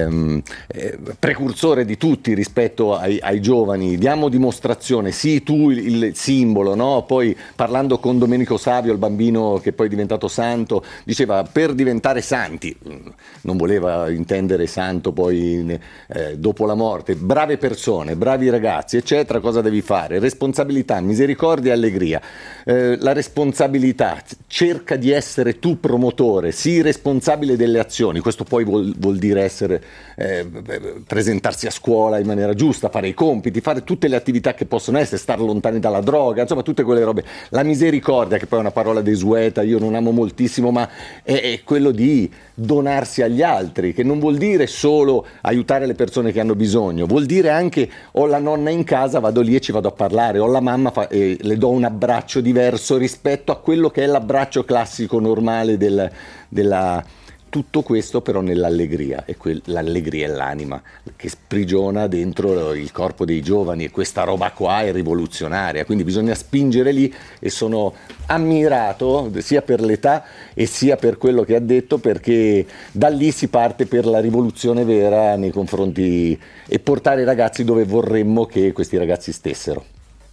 precursore di tutti rispetto ai giovani, diamo dimostrazione, sì tu il simbolo, no? Poi parlando con Domenico Savio, il bambino che poi è diventato santo, diceva per diventare santi, non voleva intendere santo poi dopo la morte, brave persone, bravi ragazzi eccetera, cosa devi fare? Responsabilità, misericordia e allegria. La responsabilità, cerca di essere tu promotore, sii responsabile delle azioni, questo poi vuol dire essere presentarsi a scuola in maniera giusta, fare i compiti, fare tutte le attività che possono essere, stare lontani dalla droga, insomma tutte quelle robe. La misericordia, che poi è una parola desueta, io non amo moltissimo, ma è quello di donarsi agli altri, che non vuol dire solo aiutare le persone che hanno bisogno, vuol dire anche ho la nonna in casa, vado lì e ci vado a parlare, ho la mamma e le do un abbraccio diverso rispetto a quello che è l'abbraccio classico normale della tutto questo però nell'allegria, e l'allegria è l'anima che sprigiona dentro il corpo dei giovani, e questa roba qua è rivoluzionaria, quindi bisogna spingere lì, e sono ammirato sia per l'età e sia per quello che ha detto, perché da lì si parte per la rivoluzione vera nei confronti e portare i ragazzi dove vorremmo che questi ragazzi stessero.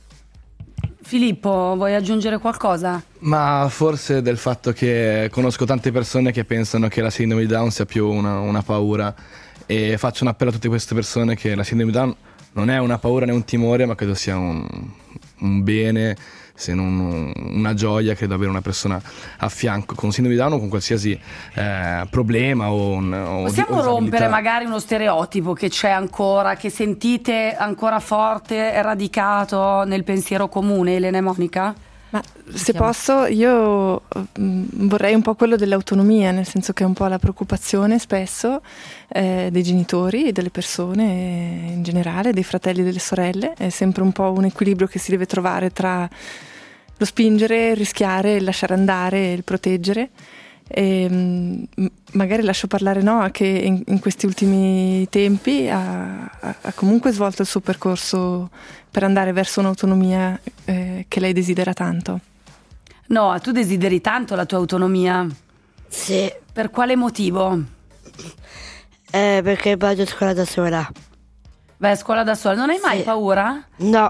Filippo, vuoi aggiungere qualcosa? Ma forse del fatto che conosco tante persone che pensano che la sindrome di Down sia più una paura, e faccio un appello a tutte queste persone che la sindrome di Down non è una paura né un timore, ma credo sia un bene, se non una gioia, credo avere una persona a fianco con sindrome di Down o con qualsiasi problema o possiamo rompere magari uno stereotipo che c'è ancora, che sentite ancora forte e radicato nel pensiero comune, Elena e Monica? Ma se posso, io vorrei un po' quello dell'autonomia, nel senso che è un po' la preoccupazione spesso dei genitori e delle persone in generale, dei fratelli e delle sorelle. È sempre un po' un equilibrio che si deve trovare tra lo spingere, il rischiare, il lasciare andare, il proteggere. E magari lascio parlare Noah, che in questi ultimi tempi ha comunque svolto il suo percorso per andare verso un'autonomia che lei desidera tanto. Noah, tu desideri tanto la tua autonomia? Sì. Per quale motivo? Perché vado a scuola da sola. Vai a scuola da sola, non hai mai paura? No.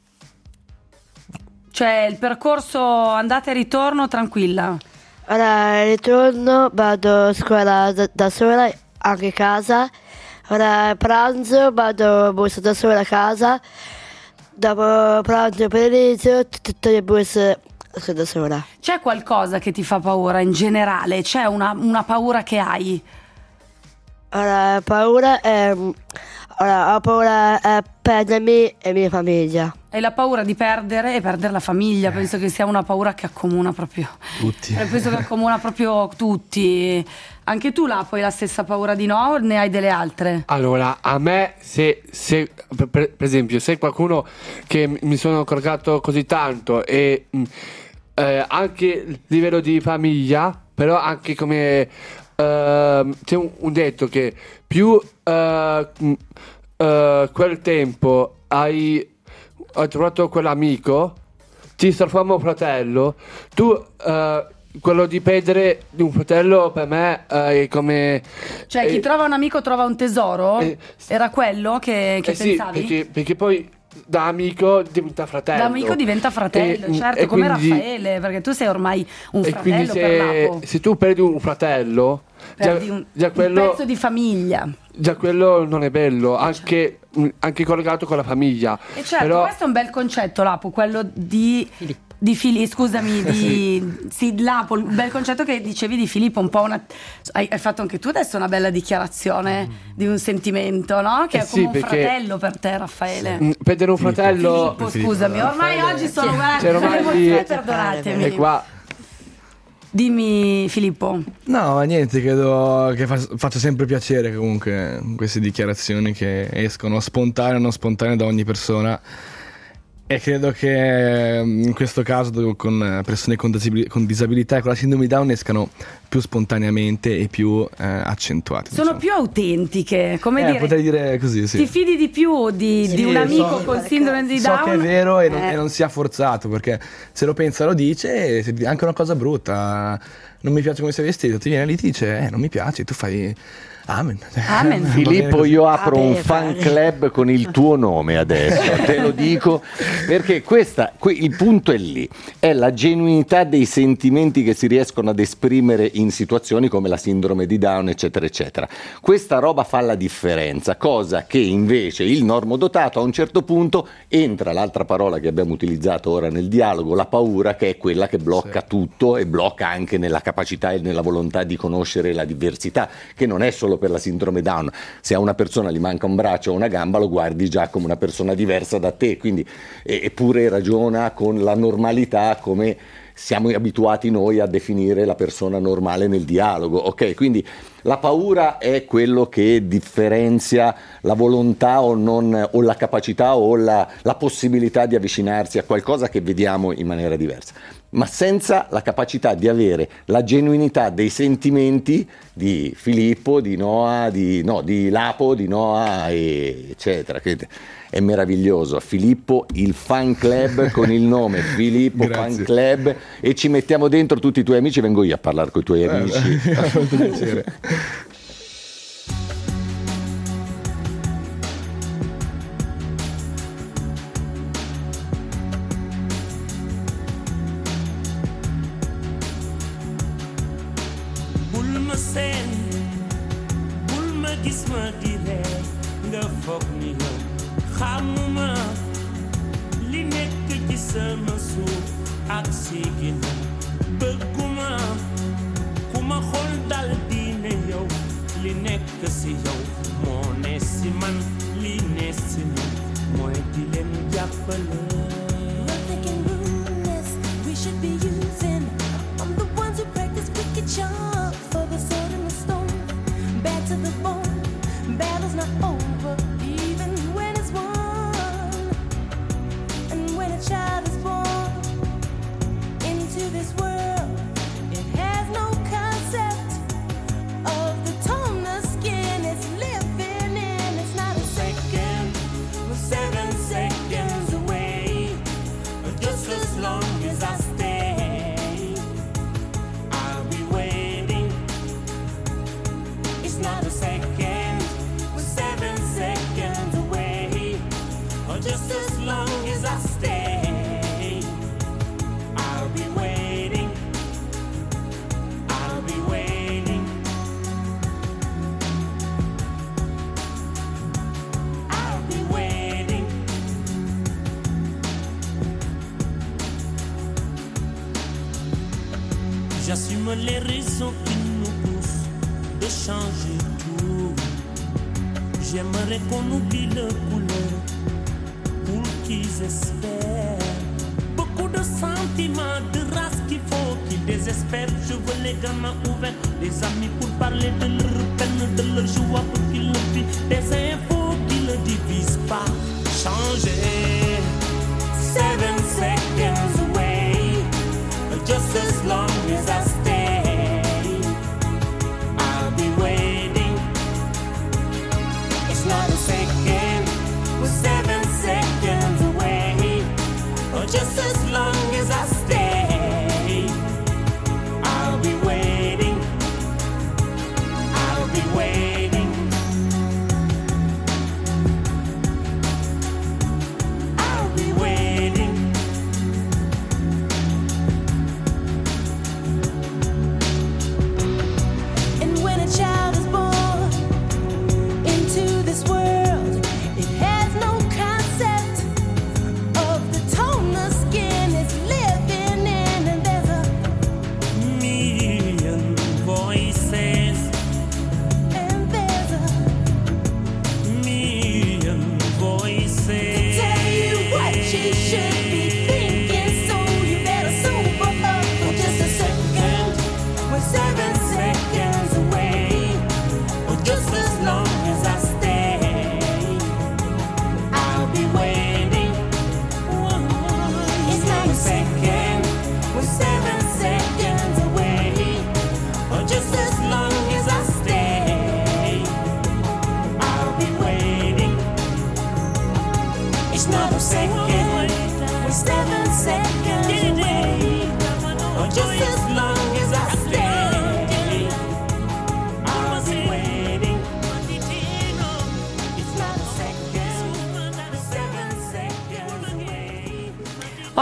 Cioè il percorso andata e ritorno tranquilla? Ora ritorno, vado a scuola da sola, anche a casa. Ora pranzo, vado a bus da sola a casa. Dopo pranzo pomeriggio, tutte le bus da sola. C'è qualcosa che ti fa paura in generale? C'è una paura che hai? Ora paura ho paura a perdermi e mia famiglia. Hai la paura di perdere e perdere la famiglia? Penso che sia una paura che accomuna proprio tutti. Penso che accomuna proprio tutti. Anche tu poi la stessa paura di no, o ne hai delle altre? Allora, a me se per esempio, se qualcuno che mi sono collegato così tanto e anche il livello di famiglia, però anche come c'è un detto che più quel tempo hai trovato quell'amico, ti trasforma un fratello, tu quello di perdere di un fratello per me è come... Cioè chi trova un amico trova un tesoro? Era quello che sì, pensavi? perché poi da amico diventa fratello. Da amico diventa fratello, certo, e come quindi, Raffaele, perché tu sei ormai un e fratello quindi per Lapo. se tu perdi un fratello, Perdi già quello, un pezzo di famiglia. Già quello non è bello, anche collegato con la famiglia. E certo, però, questo è un bel concetto, Lapo, quello di Filippo, scusami, sì, Lapo, il bel concetto che dicevi di Filippo, un po' hai fatto anche tu adesso una bella dichiarazione di un sentimento, no? Che è come un fratello per te, Raffaele. Perdere un fratello... Filippo, scusami, ormai oggi sono, perdonatemi. E qua... Dimmi Filippo. No, ma niente, credo che faccia sempre piacere comunque queste dichiarazioni che escono spontanee o non spontanee da ogni persona, e credo che in questo caso con persone con disabilità e con la sindrome di Down escano più spontaneamente e più accentuate. Sono più autentiche, come dire. Potrei dire così, sì. Ti fidi di più di un amico con sindrome di Down? So che è vero e non sia forzato, perché se lo pensa lo dice, e se anche una cosa brutta, non mi piace come sei vestito, ti viene lì e ti dice non mi piace, tu fai amen. Filippo, io apro un fan club con il tuo nome adesso, te lo dico, perché il punto è lì, è la genuinità dei sentimenti che si riescono ad esprimere in situazioni come la sindrome di Down, eccetera eccetera. Questa roba fa la differenza, cosa che invece il normodotato a un certo punto entra, l'altra parola che abbiamo utilizzato ora nel dialogo, la paura, che è quella che blocca tutto e blocca anche nella capacità e nella volontà di conoscere la diversità, che non è solo per la sindrome Down. Se a una persona gli manca un braccio o una gamba, lo guardi già come una persona diversa da te, quindi eppure ragiona con la normalità come siamo abituati noi a definire la persona normale nel dialogo, ok? Quindi la paura è quello che differenzia la volontà o la capacità o la possibilità di avvicinarsi a qualcosa che vediamo in maniera diversa, ma senza la capacità di avere la genuinità dei sentimenti di Filippo, di Noa, di Lapo, di Noa, eccetera. È meraviglioso. Filippo, il fan club con il nome Filippo Fan Club, e ci mettiamo dentro tutti i tuoi amici. Vengo io a parlare con i tuoi amici. Molto piacere. Bulma sen, bulma gis ma di ree nga foog ni yow xamuma li nekk ci sama suuf ak si ginnaaw bëgguma ku ma xool dal di ne yow li nekk si yow moo ne si man li ne si man mooy di leen jàppale. We should be using. I'm the ones who practice wicked charm for the sword and the stone. Bad to the bone, battle's not over, even when it's won. And when a child is born into this world, it has no concept of the tone the skin is living in. It's not a second, we're 7 seconds away, just as long as I stay, I'll be waiting. It's not a second, we're 7 seconds away, or just as long as I stay, I'll be waiting. I'll be waiting. I'll be waiting. J'assume les raisons qui nous poussent de changer tout. J'aimerais qu'on oublie le couleur pour qu'ils espèrent. Beaucoup de sentiments, de race qu'il faut qu'ils désespèrent. Je veux les gamins ouverts, des amis pour parler de leur peine, de leur joie pour qu'ils le vivent. Des infos qui ne divisent pas. Changer. 7 seconds away, just as long as I stay, I'll be waiting. It's not a second, we're 7 seconds away, or just as long as I stay,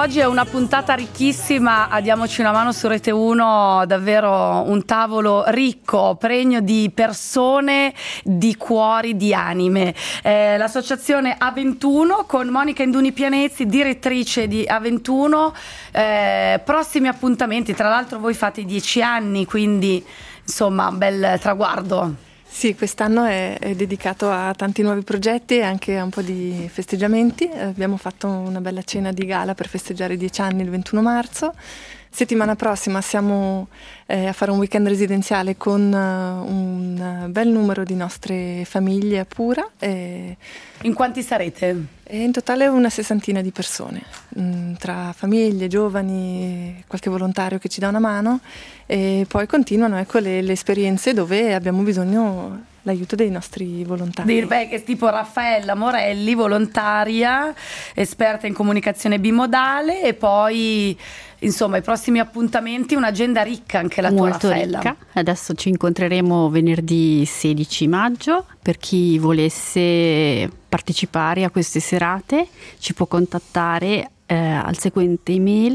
Oggi è una puntata ricchissima a Diamoci una mano su Rete 1, davvero un tavolo ricco, pregno di persone, di cuori, di anime. L'associazione A21 con Monica Induni Pianezzi, direttrice di A21, prossimi appuntamenti, tra l'altro voi fate 10 anni, quindi insomma un bel traguardo. Sì, quest'anno è dedicato a tanti nuovi progetti e anche a un po' di festeggiamenti. Abbiamo fatto una bella cena di gala per festeggiare i 10 anni il 21 marzo. Settimana prossima siamo a fare un weekend residenziale con un bel numero di nostre famiglie a Pura. In quanti sarete? In totale una 60 di persone, tra famiglie, giovani, qualche volontario che ci dà una mano, e poi continuano le esperienze dove abbiamo bisogno l'aiuto dei nostri volontari. Tipo Raffaella Morelli, volontaria, esperta in comunicazione bimodale, e poi insomma i prossimi appuntamenti, un'agenda ricca anche la tua, molto Raffaella. Ricca. Adesso ci incontreremo venerdì 16 maggio. Per chi volesse partecipare a queste serate ci può contattare al seguente email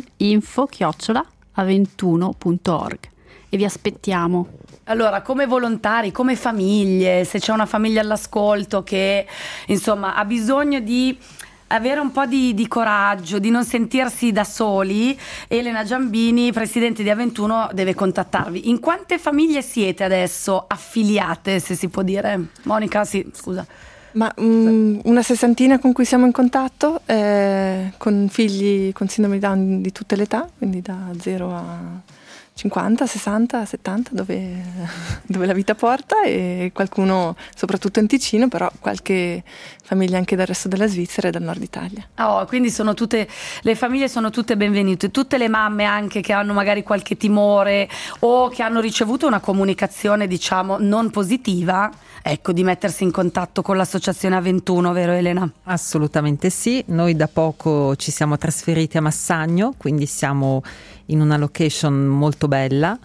info@a21.org e vi aspettiamo. Allora, come volontari, come famiglie, se c'è una famiglia all'ascolto che insomma ha bisogno di avere un po' di coraggio, di non sentirsi da soli, Elena Giambini, presidente di A21, deve contattarvi. In quante famiglie siete adesso affiliate, se si può dire? Monica, sì, scusa. Ma una 60 con cui siamo in contatto, con figli con sindrome di Down di tutte le età, quindi da 0 a 50, 60, 70, dove la vita porta, e qualcuno soprattutto in Ticino, però qualche famiglia anche dal resto della Svizzera e dal nord Italia. Quindi sono tutte, le famiglie sono tutte benvenute, tutte le mamme anche che hanno magari qualche timore o che hanno ricevuto una comunicazione diciamo non positiva, ecco, di mettersi in contatto con l'associazione A21, vero Elena? Assolutamente sì, noi da poco ci siamo trasferiti a Massagno, quindi siamo in una location molto bella,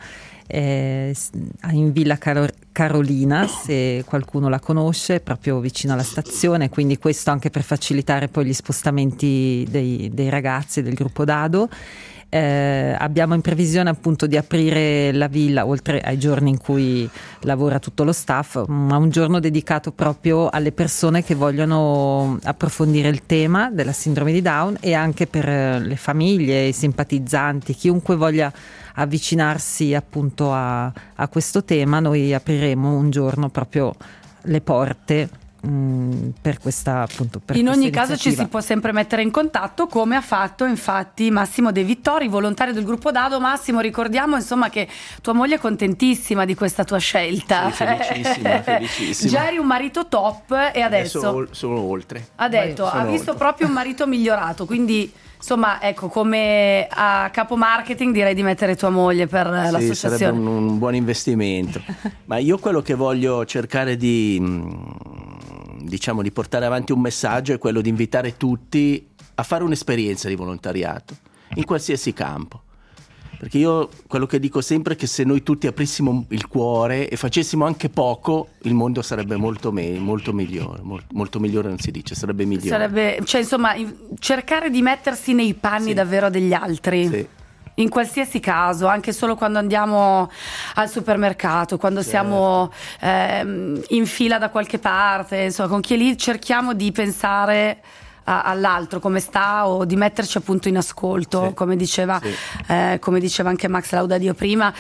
in Villa Carolina, se qualcuno la conosce, proprio vicino alla stazione, quindi questo anche per facilitare poi gli spostamenti dei ragazzi del gruppo Dado. Abbiamo in previsione appunto di aprire la villa, oltre ai giorni in cui lavora tutto lo staff, ma un giorno dedicato proprio alle persone che vogliono approfondire il tema della sindrome di Down, e anche per le famiglie, i simpatizzanti, chiunque voglia avvicinarsi appunto a questo tema. Noi apriremo un giorno proprio le porte per questa appunto per in questa ogni caso iniziativa. ci si può sempre mettere in contatto, come ha fatto infatti Massimo De Vittori, volontario del gruppo Dado. Massimo, ricordiamo insomma che tua moglie è contentissima di questa tua scelta. Sì, felicissima. Già eri un marito top e adesso sono oltre. ha detto, ha visto oltre. Proprio un marito migliorato, quindi insomma ecco, come a capo marketing direi di mettere tua moglie per l'associazione. Sarebbe un buon investimento. Ma io quello che voglio cercare di portare avanti un messaggio è quello di invitare tutti a fare un'esperienza di volontariato in qualsiasi campo, perché io quello che dico sempre è che se noi tutti aprissimo il cuore e facessimo anche poco, il mondo sarebbe molto migliore, molto migliore non si dice, sarebbe migliore. Cioè insomma cercare di mettersi nei panni davvero degli altri. Sì. In qualsiasi caso, anche solo quando andiamo al supermercato, quando siamo in fila da qualche parte, insomma, con chi è lì cerchiamo di pensare all'altro come sta, o di metterci appunto in ascolto, come diceva anche Max Laudadio prima.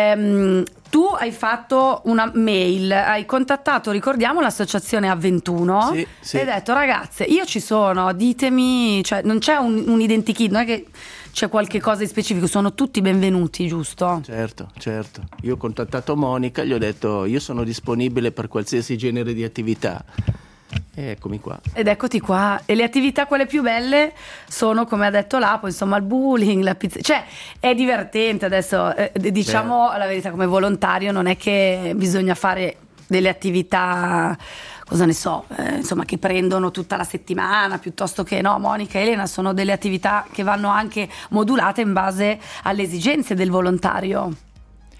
Tu hai fatto una mail, hai contattato, ricordiamo, l'associazione A21 e hai detto: ragazze, io ci sono, ditemi, cioè non c'è un identikit, non è che c'è qualche cosa di specifico, sono tutti benvenuti, giusto? Certo. Io ho contattato Monica, gli ho detto: io sono disponibile per qualsiasi genere di attività. E eccomi qua. Ed eccoti qua. E le attività quelle più belle sono, come ha detto Lapo, insomma il bowling, la pizza, cioè è divertente. Adesso diciamo la verità, come volontario non è che bisogna fare delle attività, cosa ne so, insomma, che prendono tutta la settimana, piuttosto che no, Monica e Elena, sono delle attività che vanno anche modulate in base alle esigenze del volontario.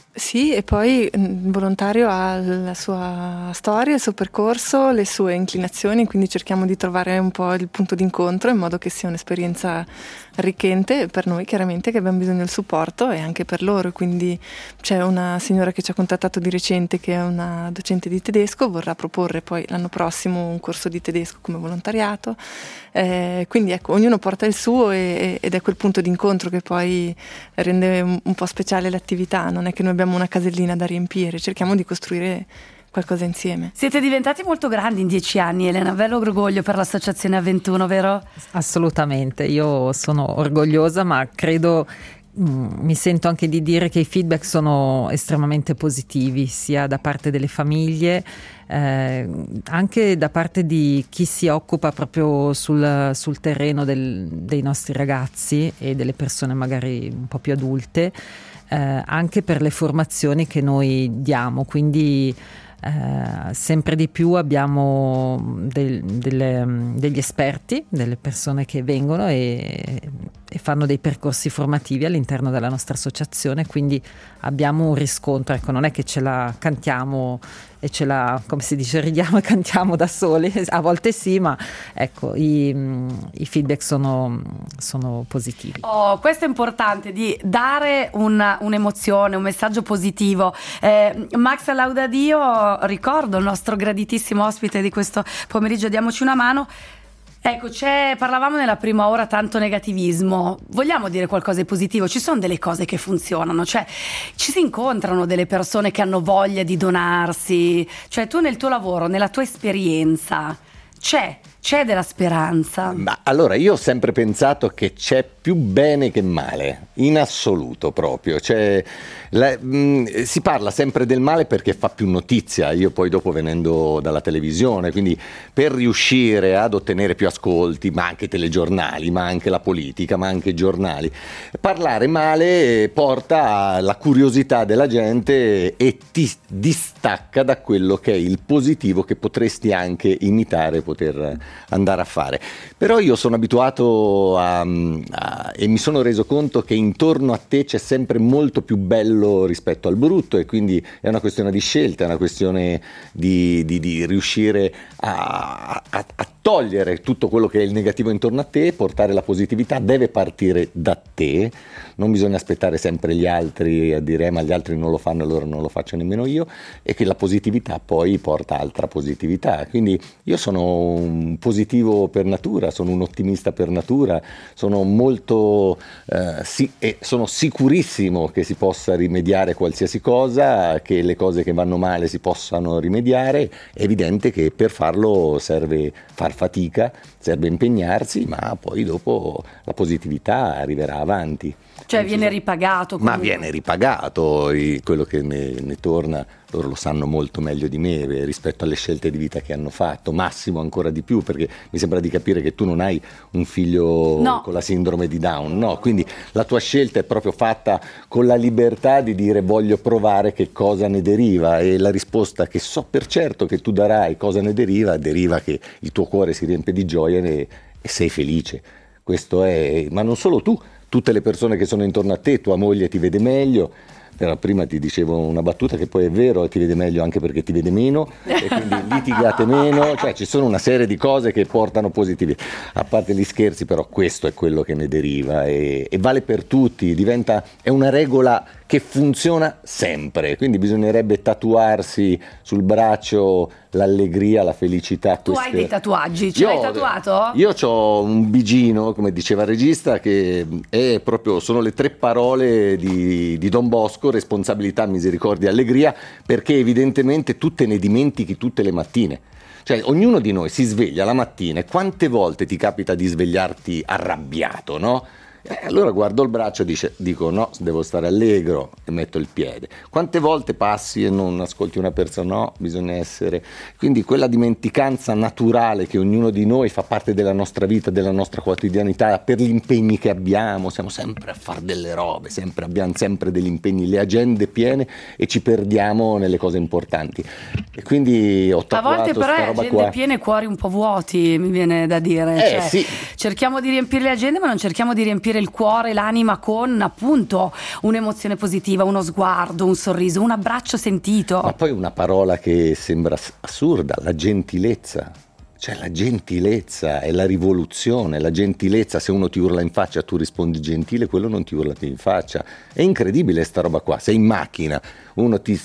Sì, e poi il volontario ha la sua storia, il suo percorso, le sue inclinazioni, quindi cerchiamo di trovare un po' il punto d'incontro in modo che sia un'esperienza arricchente per noi, chiaramente, che abbiamo bisogno del supporto, e anche per loro. Quindi c'è una signora che ci ha contattato di recente, che è una docente di tedesco, vorrà proporre poi l'anno prossimo un corso di tedesco come volontariato, quindi ecco, ognuno porta il suo ed è quel punto d'incontro che poi rende un po' speciale l'attività. Non è che noi abbiamo una casellina da riempire, cerchiamo di costruire qualcosa insieme. Siete diventati molto grandi in 10 anni, Elena, bello orgoglio per l'associazione A21, vero? Assolutamente, io sono orgogliosa, ma credo, mi sento anche di dire che i feedback sono estremamente positivi, sia da parte delle famiglie, anche da parte di chi si occupa proprio sul terreno dei nostri ragazzi e delle persone magari un po' più adulte, anche per le formazioni che noi diamo. Quindi sempre di più abbiamo degli esperti, delle persone che vengono e fanno dei percorsi formativi all'interno della nostra associazione, quindi abbiamo un riscontro. Ecco, non è che ce la cantiamo e ce la, come si dice, ridiamo e cantiamo da soli, a volte sì, ma ecco, i feedback sono positivi. Questo è importante, di dare un'emozione, un messaggio positivo. Max Laudadio, ricordo il nostro graditissimo ospite di questo pomeriggio, diamoci una mano. Ecco, parlavamo nella prima ora tanto negativismo, vogliamo dire qualcosa di positivo? Ci sono delle cose che funzionano, cioè ci si incontrano delle persone che hanno voglia di donarsi, cioè tu nel tuo lavoro, nella tua esperienza, c'è della speranza? Ma allora, io ho sempre pensato che c'è più bene che male, in assoluto proprio. Si parla sempre del male perché fa più notizia, io poi dopo venendo dalla televisione, quindi per riuscire ad ottenere più ascolti, ma anche telegiornali, ma anche la politica, ma anche i giornali, parlare male porta alla curiosità della gente e ti distacca da quello che è il positivo che potresti anche imitare, poter andare a fare. Però io sono abituato e mi sono reso conto che intorno a te c'è sempre molto più bello rispetto al brutto, e quindi è una questione di scelta, è una questione di riuscire a togliere tutto quello che è il negativo intorno a te, portare la positività. Deve partire da te, non bisogna aspettare sempre gli altri a dire ma gli altri non lo fanno, allora non lo faccio nemmeno io, e che la positività poi porta altra positività. Quindi io sono un positivo per natura, sono un ottimista per natura, sono molto e sono sicurissimo che si possa rimediare qualsiasi cosa, che le cose che vanno male si possano rimediare. È evidente che per farlo serve far fatica, serve impegnarsi, ma poi dopo la positività arriverà avanti. Cioè viene ripagato comunque. Ma viene ripagato, quello che ne torna, loro lo sanno molto meglio di me rispetto alle scelte di vita che hanno fatto, Massimo ancora di più, perché mi sembra di capire che tu non hai un figlio con la sindrome di Down, no? Quindi la tua scelta è proprio fatta con la libertà di dire voglio provare che cosa ne deriva, e la risposta che so per certo che tu darai, cosa ne deriva che il tuo cuore si riempie di gioia e sei felice. Questo è, ma non solo tu, tutte le persone che sono intorno a te, tua moglie ti vede meglio. Prima ti dicevo una battuta che poi è vero, ti vede meglio anche perché ti vede meno e quindi litigate meno, cioè ci sono una serie di cose che portano positivi. A parte gli scherzi, però questo è quello che ne deriva e vale per tutti, è una regola che funziona sempre, quindi bisognerebbe tatuarsi sul braccio l'allegria, la felicità. Tu hai dei tatuaggi, ce l'hai tatuato? Io ho un bigino, come diceva il regista, che è proprio, sono le 3 parole di Don Bosco: responsabilità, misericordia, allegria, perché evidentemente tu te ne dimentichi tutte le mattine. Cioè ognuno di noi si sveglia la mattina e quante volte ti capita di svegliarti arrabbiato, no? Allora guardo il braccio e dico no, devo stare allegro e metto il piede. Quante volte passi e non ascolti una persona? No, bisogna essere... Quindi quella dimenticanza naturale che ognuno di noi fa parte della nostra vita, della nostra quotidianità, per gli impegni che abbiamo, siamo sempre a fare delle robe, abbiamo sempre degli impegni, le agende piene, e ci perdiamo nelle cose importanti. E quindi ho tatuato a volte però sta roba agende qua. piene, cuori un po' vuoti, mi viene da dire. Sì. Cerchiamo di riempire le agende, ma non cerchiamo di riempire riempire il cuore, l'anima con appunto un'emozione positiva, uno sguardo, un sorriso, un abbraccio sentito. Ma poi una parola che sembra assurda, la gentilezza. Cioè la gentilezza è la rivoluzione, la gentilezza, se uno ti urla in faccia tu rispondi gentile, quello non ti urla più in faccia. È incredibile sta roba qua, sei in macchina, uno ti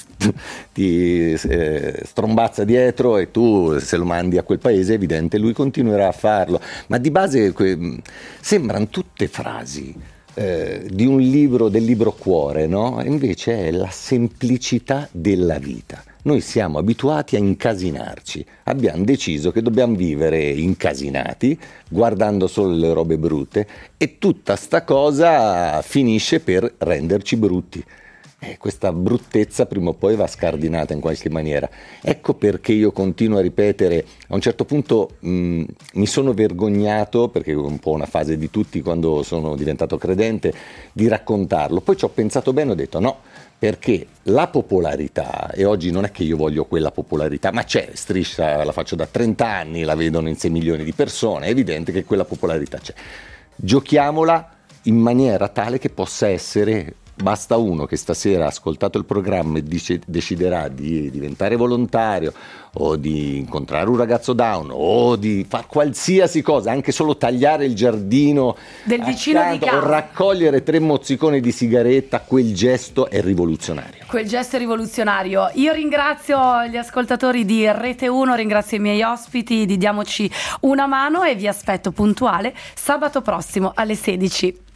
strombazza dietro e tu se lo mandi a quel paese è evidente, lui continuerà a farlo. Ma di base sembrano tutte frasi di un libro, del libro Cuore, no? Invece è la semplicità della vita. Noi siamo abituati a incasinarci, abbiamo deciso che dobbiamo vivere incasinati, guardando solo le robe brutte, e tutta sta cosa finisce per renderci brutti. Questa bruttezza prima o poi va scardinata in qualche maniera. Ecco perché io continuo a ripetere, a un certo punto mi sono vergognato, perché è un po' una fase di tutti quando sono diventato credente, di raccontarlo. Poi ci ho pensato bene e ho detto no, perché la popolarità, e oggi non è che io voglio quella popolarità, ma c'è, Striscia la faccio da 30 anni, la vedono in 6 milioni di persone, è evidente che quella popolarità c'è. Giochiamola in maniera tale che possa essere, basta uno che stasera ha ascoltato il programma e deciderà di diventare volontario o di incontrare un ragazzo down o di fare qualsiasi cosa, anche solo tagliare il giardino del vicino di casa o raccogliere 3 mozziconi di sigaretta, quel gesto è rivoluzionario. Quel gesto è rivoluzionario. Io ringrazio gli ascoltatori di Rete 1, ringrazio i miei ospiti di Diamoci una mano e vi aspetto puntuale sabato prossimo alle 16.